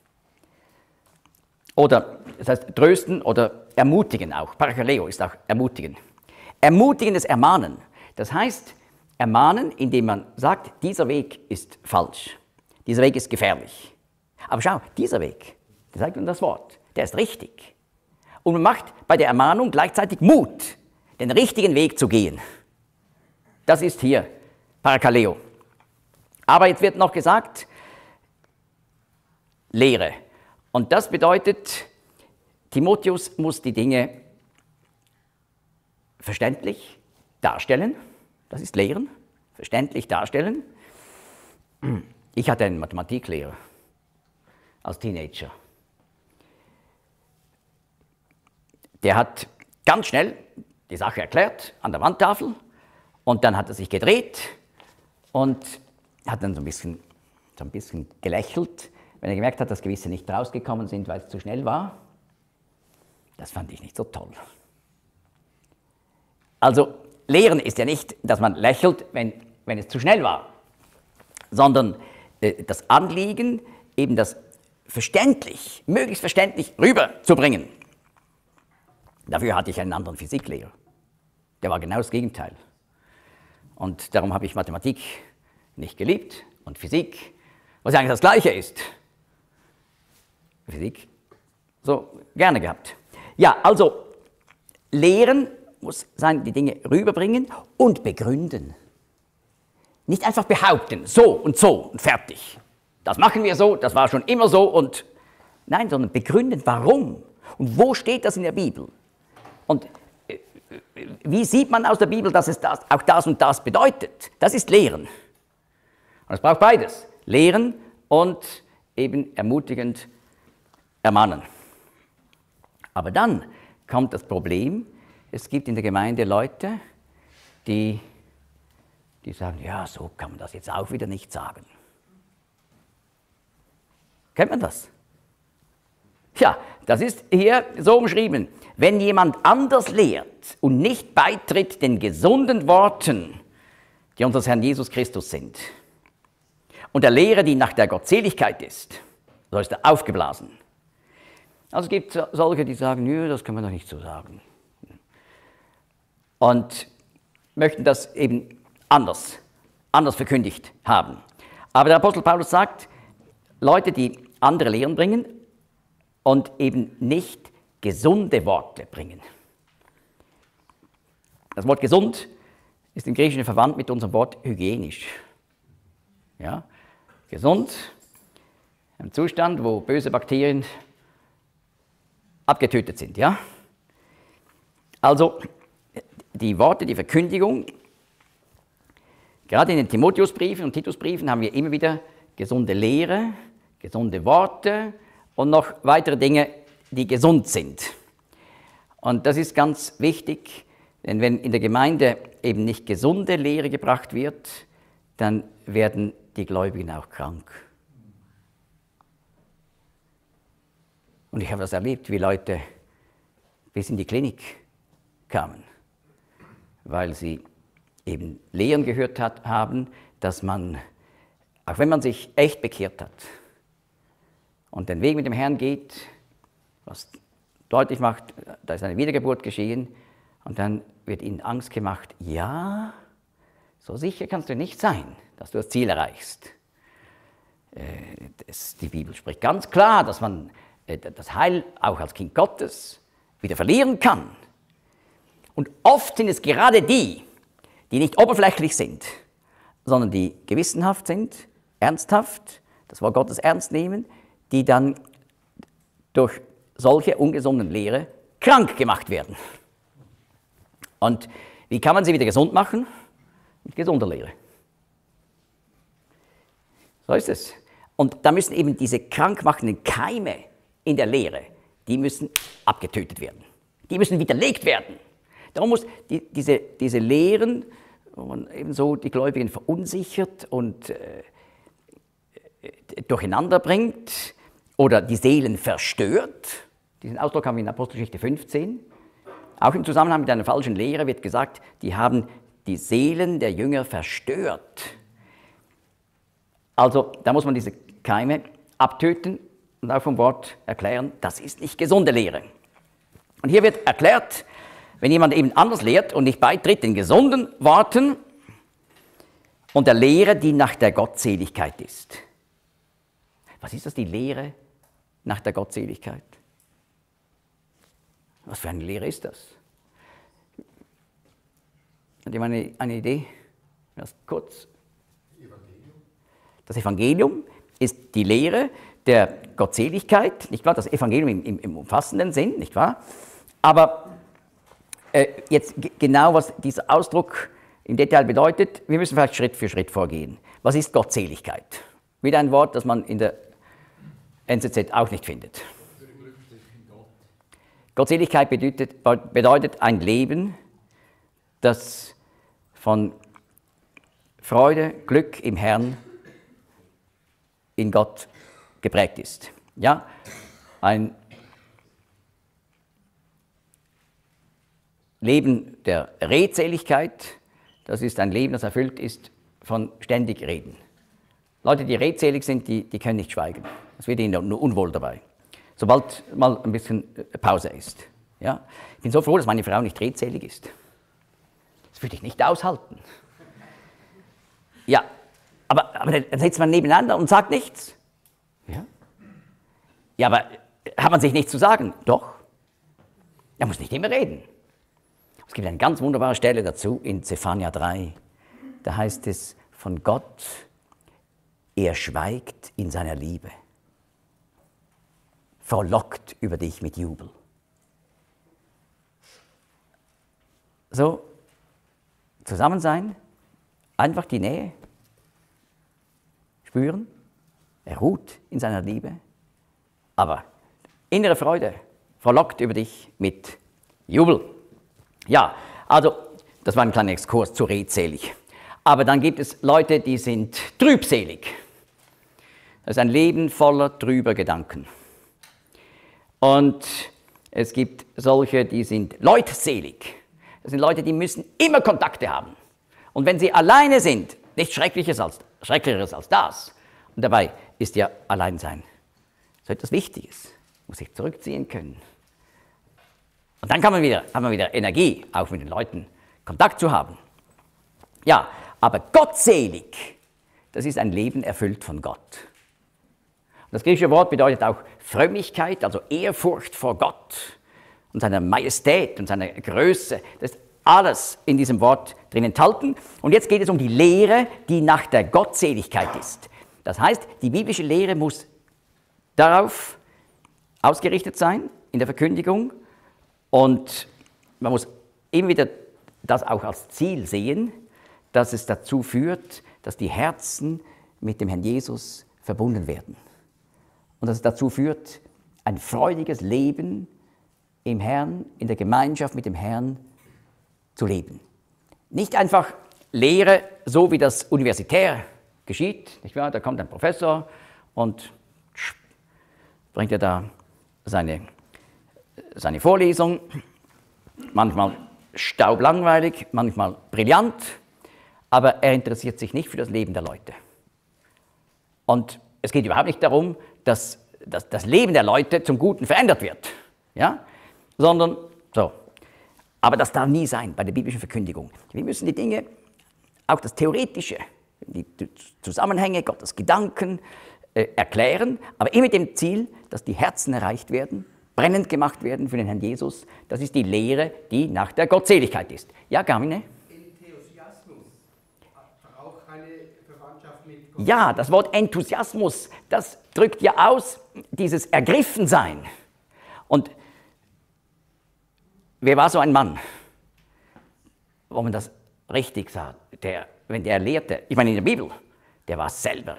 Oder, das heißt trösten oder ermutigen auch. Parakaleo ist auch ermutigen. Ermutigendes Ermahnen. Das heißt, ermahnen, indem man sagt, dieser Weg ist falsch. Dieser Weg ist gefährlich. Aber schau, dieser Weg, das sagt uns das Wort, der ist richtig. Und man macht bei der Ermahnung gleichzeitig Mut, den richtigen Weg zu gehen. Das ist hier Parakaleo. Aber jetzt wird noch gesagt, Lehre. Und das bedeutet, Timotheus muss die Dinge verständlich darstellen. Das ist Lehren, verständlich darstellen. Ich hatte einen Mathematiklehrer als Teenager. Der hat ganz schnell die Sache erklärt an der Wandtafel und dann hat er sich gedreht und hat dann so ein bisschen gelächelt, wenn er gemerkt hat, dass gewisse nicht rausgekommen sind, weil es zu schnell war. Das fand ich nicht so toll. Also Lehren ist ja nicht, dass man lächelt, wenn es zu schnell war, sondern das Anliegen, eben das verständlich, möglichst verständlich rüberzubringen. Dafür hatte ich einen anderen Physiklehrer. Der war genau das Gegenteil. Und darum habe ich Mathematik nicht geliebt und Physik, was ja eigentlich das Gleiche ist. Physik so gerne gehabt. Ja, also Lehren muss sein, die Dinge rüberbringen und begründen. Nicht einfach behaupten, so und fertig. Das machen wir so, das war schon immer so und nein, sondern begründen, warum und wo steht das in der Bibel. Und wie sieht man aus der Bibel, dass es auch das und das bedeutet? Das ist Lehren. Und es braucht beides, Lehren und eben ermutigend ermahnen. Aber dann kommt das Problem, es gibt in der Gemeinde Leute, die sagen, ja, so kann man das jetzt auch wieder nicht sagen. Kennt man das? Ja, das ist hier so umschrieben. Wenn jemand anders lehrt und nicht beitritt den gesunden Worten, die unseres Herrn Jesus Christus sind, und der Lehre, die nach der Gottseligkeit ist, so ist er aufgeblasen. Also es gibt solche, die sagen, nö, das kann man doch nicht so sagen. Und möchten das eben anders verkündigt haben. Aber der Apostel Paulus sagt, Leute, die andere Lehren bringen und eben nicht gesunde Worte bringen. Das Wort gesund ist im Griechischen verwandt mit unserem Wort hygienisch. Ja? Gesund, im Zustand, wo böse Bakterien abgetötet sind. Ja? Also die Worte, die Verkündigung, gerade in den Timotheusbriefen und Titusbriefen haben wir immer wieder gesunde Lehre, gesunde Worte und noch weitere Dinge, die gesund sind. Und das ist ganz wichtig, denn wenn in der Gemeinde eben nicht gesunde Lehre gebracht wird, dann werden die Gläubigen auch krank. Und ich habe das erlebt, wie Leute bis in die Klinik kamen, weil sie eben Lehren gehört haben, dass man, auch wenn man sich echt bekehrt hat und den Weg mit dem Herrn geht, was deutlich macht, da ist eine Wiedergeburt geschehen und dann wird ihnen Angst gemacht, ja, so sicher kannst du nicht sein, dass du das Ziel erreichst. Die Bibel spricht ganz klar, dass man das Heil auch als Kind Gottes wieder verlieren kann. Und oft sind es gerade die nicht oberflächlich sind, sondern die gewissenhaft sind, ernsthaft, das Wort Gottes ernst nehmen, die dann durch solche ungesunden Lehre krank gemacht werden. Und wie kann man sie wieder gesund machen? Mit gesunder Lehre. So ist es. Und da müssen eben diese krankmachenden Keime in der Lehre, die müssen abgetötet werden. Die müssen widerlegt werden. Darum muss diese Lehren, wo man ebenso die Gläubigen verunsichert und durcheinander bringt oder die Seelen verstört. Diesen Ausdruck haben wir in Apostelgeschichte 15. Auch im Zusammenhang mit einer falschen Lehre wird gesagt, die haben die Seelen der Jünger verstört. Also da muss man diese Keime abtöten und auch vom Wort erklären, das ist nicht gesunde Lehre. Und hier wird erklärt, wenn jemand eben anders lehrt und nicht beitritt den gesunden Worten und der Lehre, die nach der Gottseligkeit ist. Was ist das, die Lehre nach der Gottseligkeit? Was für eine Lehre ist das? Hat jemand eine Idee? Erst kurz. Das Evangelium ist die Lehre der Gottseligkeit, nicht wahr? Das Evangelium im umfassenden Sinn, nicht wahr? Aber jetzt genau, was dieser Ausdruck im Detail bedeutet, wir müssen vielleicht Schritt für Schritt vorgehen. Was ist Gottseligkeit? Wieder ein Wort, das man in der NZZ auch nicht findet. Gottseligkeit bedeutet ein Leben, das von Freude, Glück im Herrn, in Gott geprägt ist. Ja? Ein Leben der Redseligkeit, das ist ein Leben, das erfüllt ist von ständig Reden. Leute, die redselig sind, die können nicht schweigen. Es wird ihnen nur unwohl dabei. Sobald mal ein bisschen Pause ist. Ja? Ich bin so froh, dass meine Frau nicht redselig ist. Das würde ich nicht aushalten. Ja, aber dann sitzt man nebeneinander und sagt nichts. Ja? Ja, aber hat man sich nichts zu sagen? Doch. Er muss nicht immer reden. Es gibt eine ganz wunderbare Stelle dazu in Zephania 3. Da heißt es von Gott, er schweigt in seiner Liebe, verlockt über dich mit Jubel. So, zusammen sein, einfach die Nähe spüren, er ruht in seiner Liebe, aber innere Freude verlockt über dich mit Jubel. Ja, also, das war ein kleiner Exkurs zu redselig. Aber dann gibt es Leute, die sind trübselig. Das ist ein Leben voller trüber Gedanken. Und es gibt solche, die sind leutselig. Das sind Leute, die müssen immer Kontakte haben. Und wenn sie alleine sind, nichts Schrecklicheres als das. Und dabei ist ja Alleinsein so etwas Wichtiges. Muss sich zurückziehen können. Und dann hat man wieder Energie, auch mit den Leuten Kontakt zu haben. Ja, aber gottselig, das ist ein Leben erfüllt von Gott. Und das griechische Wort bedeutet auch Frömmigkeit, also Ehrfurcht vor Gott und seiner Majestät und seiner Größe. Das ist alles in diesem Wort drin enthalten. Und jetzt geht es um die Lehre, die nach der Gottseligkeit ist. Das heißt, die biblische Lehre muss darauf ausgerichtet sein, in der Verkündigung. Und man muss immer wieder das auch als Ziel sehen, dass es dazu führt, dass die Herzen mit dem Herrn Jesus verbunden werden. Und dass es dazu führt, ein freudiges Leben im Herrn, in der Gemeinschaft mit dem Herrn zu leben. Nicht einfach Lehre, so wie das universitär geschieht. Nicht wahr? Da kommt ein Professor und bringt er da seine Vorlesung, manchmal staublangweilig, manchmal brillant, aber er interessiert sich nicht für das Leben der Leute. Und es geht überhaupt nicht darum, dass das Leben der Leute zum Guten verändert wird, ja? Sondern so. Aber das darf nie sein bei der biblischen Verkündigung. Wir müssen die Dinge, auch das Theoretische, die Zusammenhänge, Gottes Gedanken erklären, aber immer mit dem Ziel, dass die Herzen erreicht werden, brennend gemacht werden für den Herrn Jesus. Das ist die Lehre, die nach der Gottseligkeit ist. Ja, Garmine? Enthusiasmus auch eine Verwandtschaft mit Gott. Ja, das Wort Enthusiasmus, das drückt ja aus dieses Ergriffensein. Und wer war so ein Mann, wo man das richtig sah, wenn der lehrte, ich meine in der Bibel, der war selber.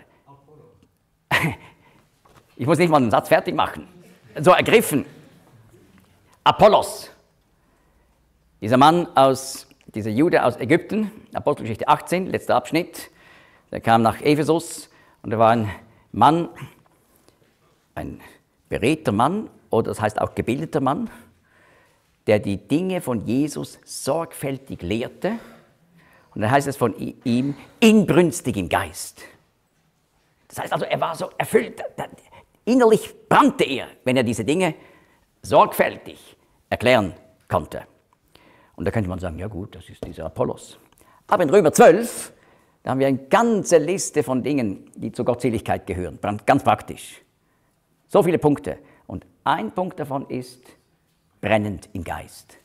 Ich muss nicht mal einen Satz fertig machen. So ergriffen. Apollos, dieser Jude aus Ägypten, Apostelgeschichte 18, letzter Abschnitt, der kam nach Ephesus und er war ein Mann, ein beredter Mann, oder das heißt auch gebildeter Mann, der die Dinge von Jesus sorgfältig lehrte. Und dann heißt es von ihm, inbrünstig im Geist. Das heißt also, er war so erfüllt, innerlich brannte er, wenn er diese Dinge sorgfältig erklären konnte. Und da könnte man sagen, ja gut, das ist dieser Apollos. Aber in Römer 12, da haben wir eine ganze Liste von Dingen, die zur Gottseligkeit gehören, ganz praktisch. So viele Punkte. Und ein Punkt davon ist brennend im Geist.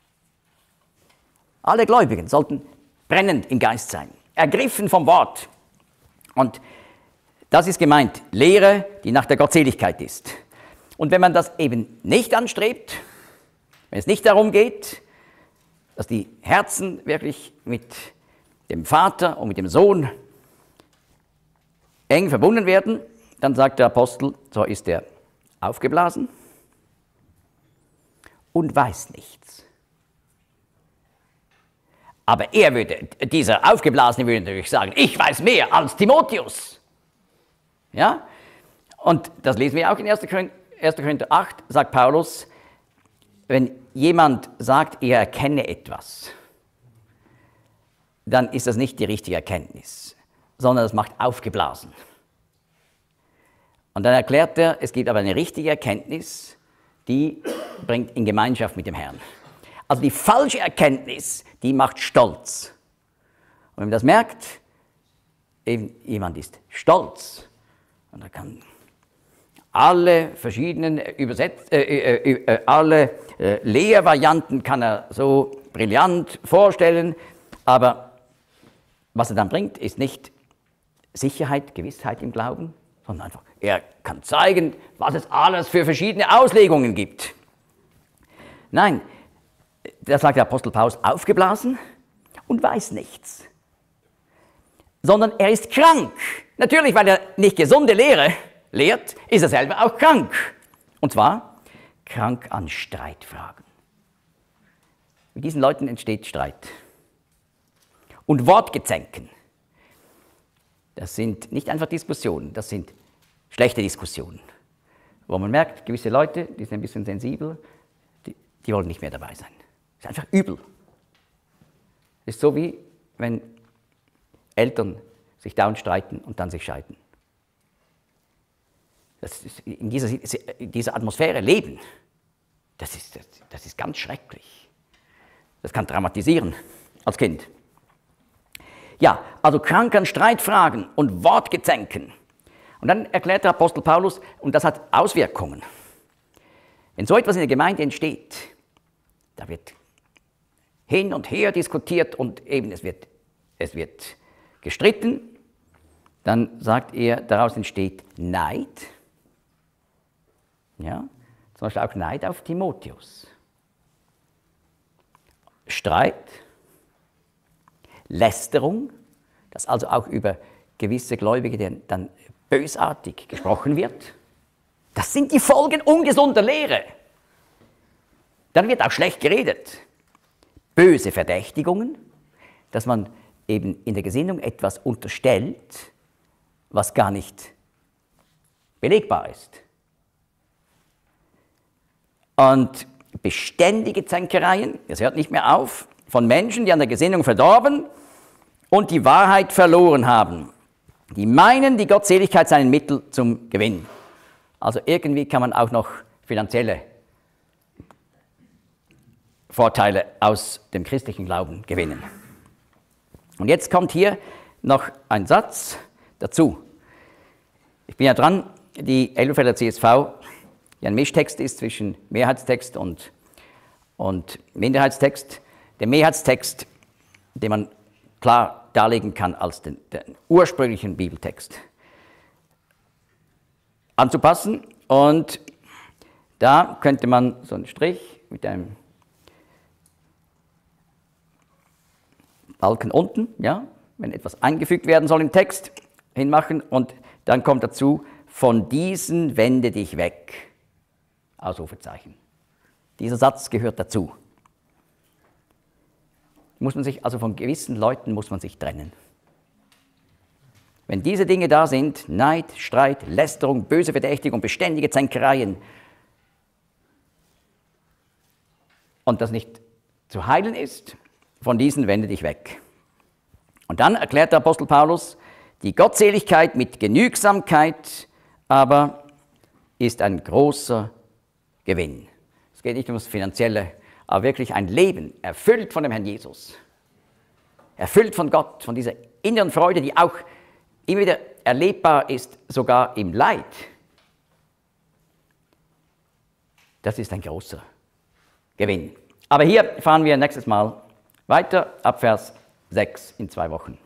Alle Gläubigen sollten brennend im Geist sein, ergriffen vom Wort. Und das ist gemeint, Lehre, die nach der Gottseligkeit ist. Und wenn man das eben nicht anstrebt, wenn es nicht darum geht, dass die Herzen wirklich mit dem Vater und mit dem Sohn eng verbunden werden, dann sagt der Apostel, so ist er aufgeblasen und weiß nichts. Aber dieser Aufgeblasene würde natürlich sagen, ich weiß mehr als Timotheus. Ja? Und das lesen wir auch in 1. Korinther 8, sagt Paulus, wenn jemand sagt, er erkenne etwas, dann ist das nicht die richtige Erkenntnis, sondern das macht aufgeblasen. Und dann erklärt er, es gibt aber eine richtige Erkenntnis, die bringt in Gemeinschaft mit dem Herrn. Also die falsche Erkenntnis, die macht stolz. Und wenn man das merkt, eben jemand ist stolz, und er kann alle verschiedenen Lehrvarianten kann er so brillant vorstellen, aber was er dann bringt, ist nicht Sicherheit, Gewissheit im Glauben, sondern einfach, er kann zeigen, was es alles für verschiedene Auslegungen gibt. Nein, da sagt der Apostel Paulus, aufgeblasen und weiß nichts, sondern er ist krank. Natürlich, weil er nicht gesunde Lehre lehrt, ist er selber auch krank. Und zwar krank an Streitfragen. Mit diesen Leuten entsteht Streit. Und Wortgezänken. Das sind nicht einfach Diskussionen, das sind schlechte Diskussionen. Wo man merkt, gewisse Leute, die sind ein bisschen sensibel, die wollen nicht mehr dabei sein. Das ist einfach übel. Das ist so wie, wenn Eltern sich dauernd streiten und dann sich scheiden. Das ist in dieser Atmosphäre leben, das ist ganz schrecklich. Das kann traumatisieren als Kind. Ja, also krank an Streitfragen und Wortgezänken. Und dann erklärt der Apostel Paulus, und das hat Auswirkungen. Wenn so etwas in der Gemeinde entsteht, da wird hin und her diskutiert und eben es wird gestritten, dann sagt er, daraus entsteht Neid. Ja, zum Beispiel auch Neid auf Timotheus. Streit, Lästerung, dass also auch über gewisse Gläubige dann bösartig gesprochen wird. Das sind die Folgen ungesunder Lehre. Dann wird auch schlecht geredet. Böse Verdächtigungen, dass man eben in der Gesinnung etwas unterstellt, was gar nicht belegbar ist. Und beständige Zänkereien, das hört nicht mehr auf, von Menschen, die an der Gesinnung verdorben und die Wahrheit verloren haben. Die meinen, die Gottseligkeit sei ein Mittel zum Gewinn. Also irgendwie kann man auch noch finanzielle Vorteile aus dem christlichen Glauben gewinnen. Und jetzt kommt hier noch ein Satz dazu. Ich bin ja dran, die Elberfelder CSV, die ein Mischtext ist zwischen Mehrheitstext und Minderheitstext. Der Mehrheitstext, den man klar darlegen kann als den ursprünglichen Bibeltext, anzupassen. Und da könnte man so einen Strich mit einem Balken unten, ja, wenn etwas eingefügt werden soll im Text, hinmachen und dann kommt dazu, von diesen wende dich weg. Ausrufezeichen. Dieser Satz gehört dazu. Also von gewissen Leuten muss man sich trennen. Wenn diese Dinge da sind, Neid, Streit, Lästerung, böse Verdächtigung, beständige Zänkereien, und das nicht zu heilen ist, von diesen wende dich weg. Und dann erklärt der Apostel Paulus, die Gottseligkeit mit Genügsamkeit aber ist ein großer Gewinn. Es geht nicht um das Finanzielle, aber wirklich ein Leben, erfüllt von dem Herrn Jesus. Erfüllt von Gott, von dieser inneren Freude, die auch immer wieder erlebbar ist, sogar im Leid. Das ist ein großer Gewinn. Aber hier fahren wir nächstes Mal weiter ab Vers 6 in 2 Wochen.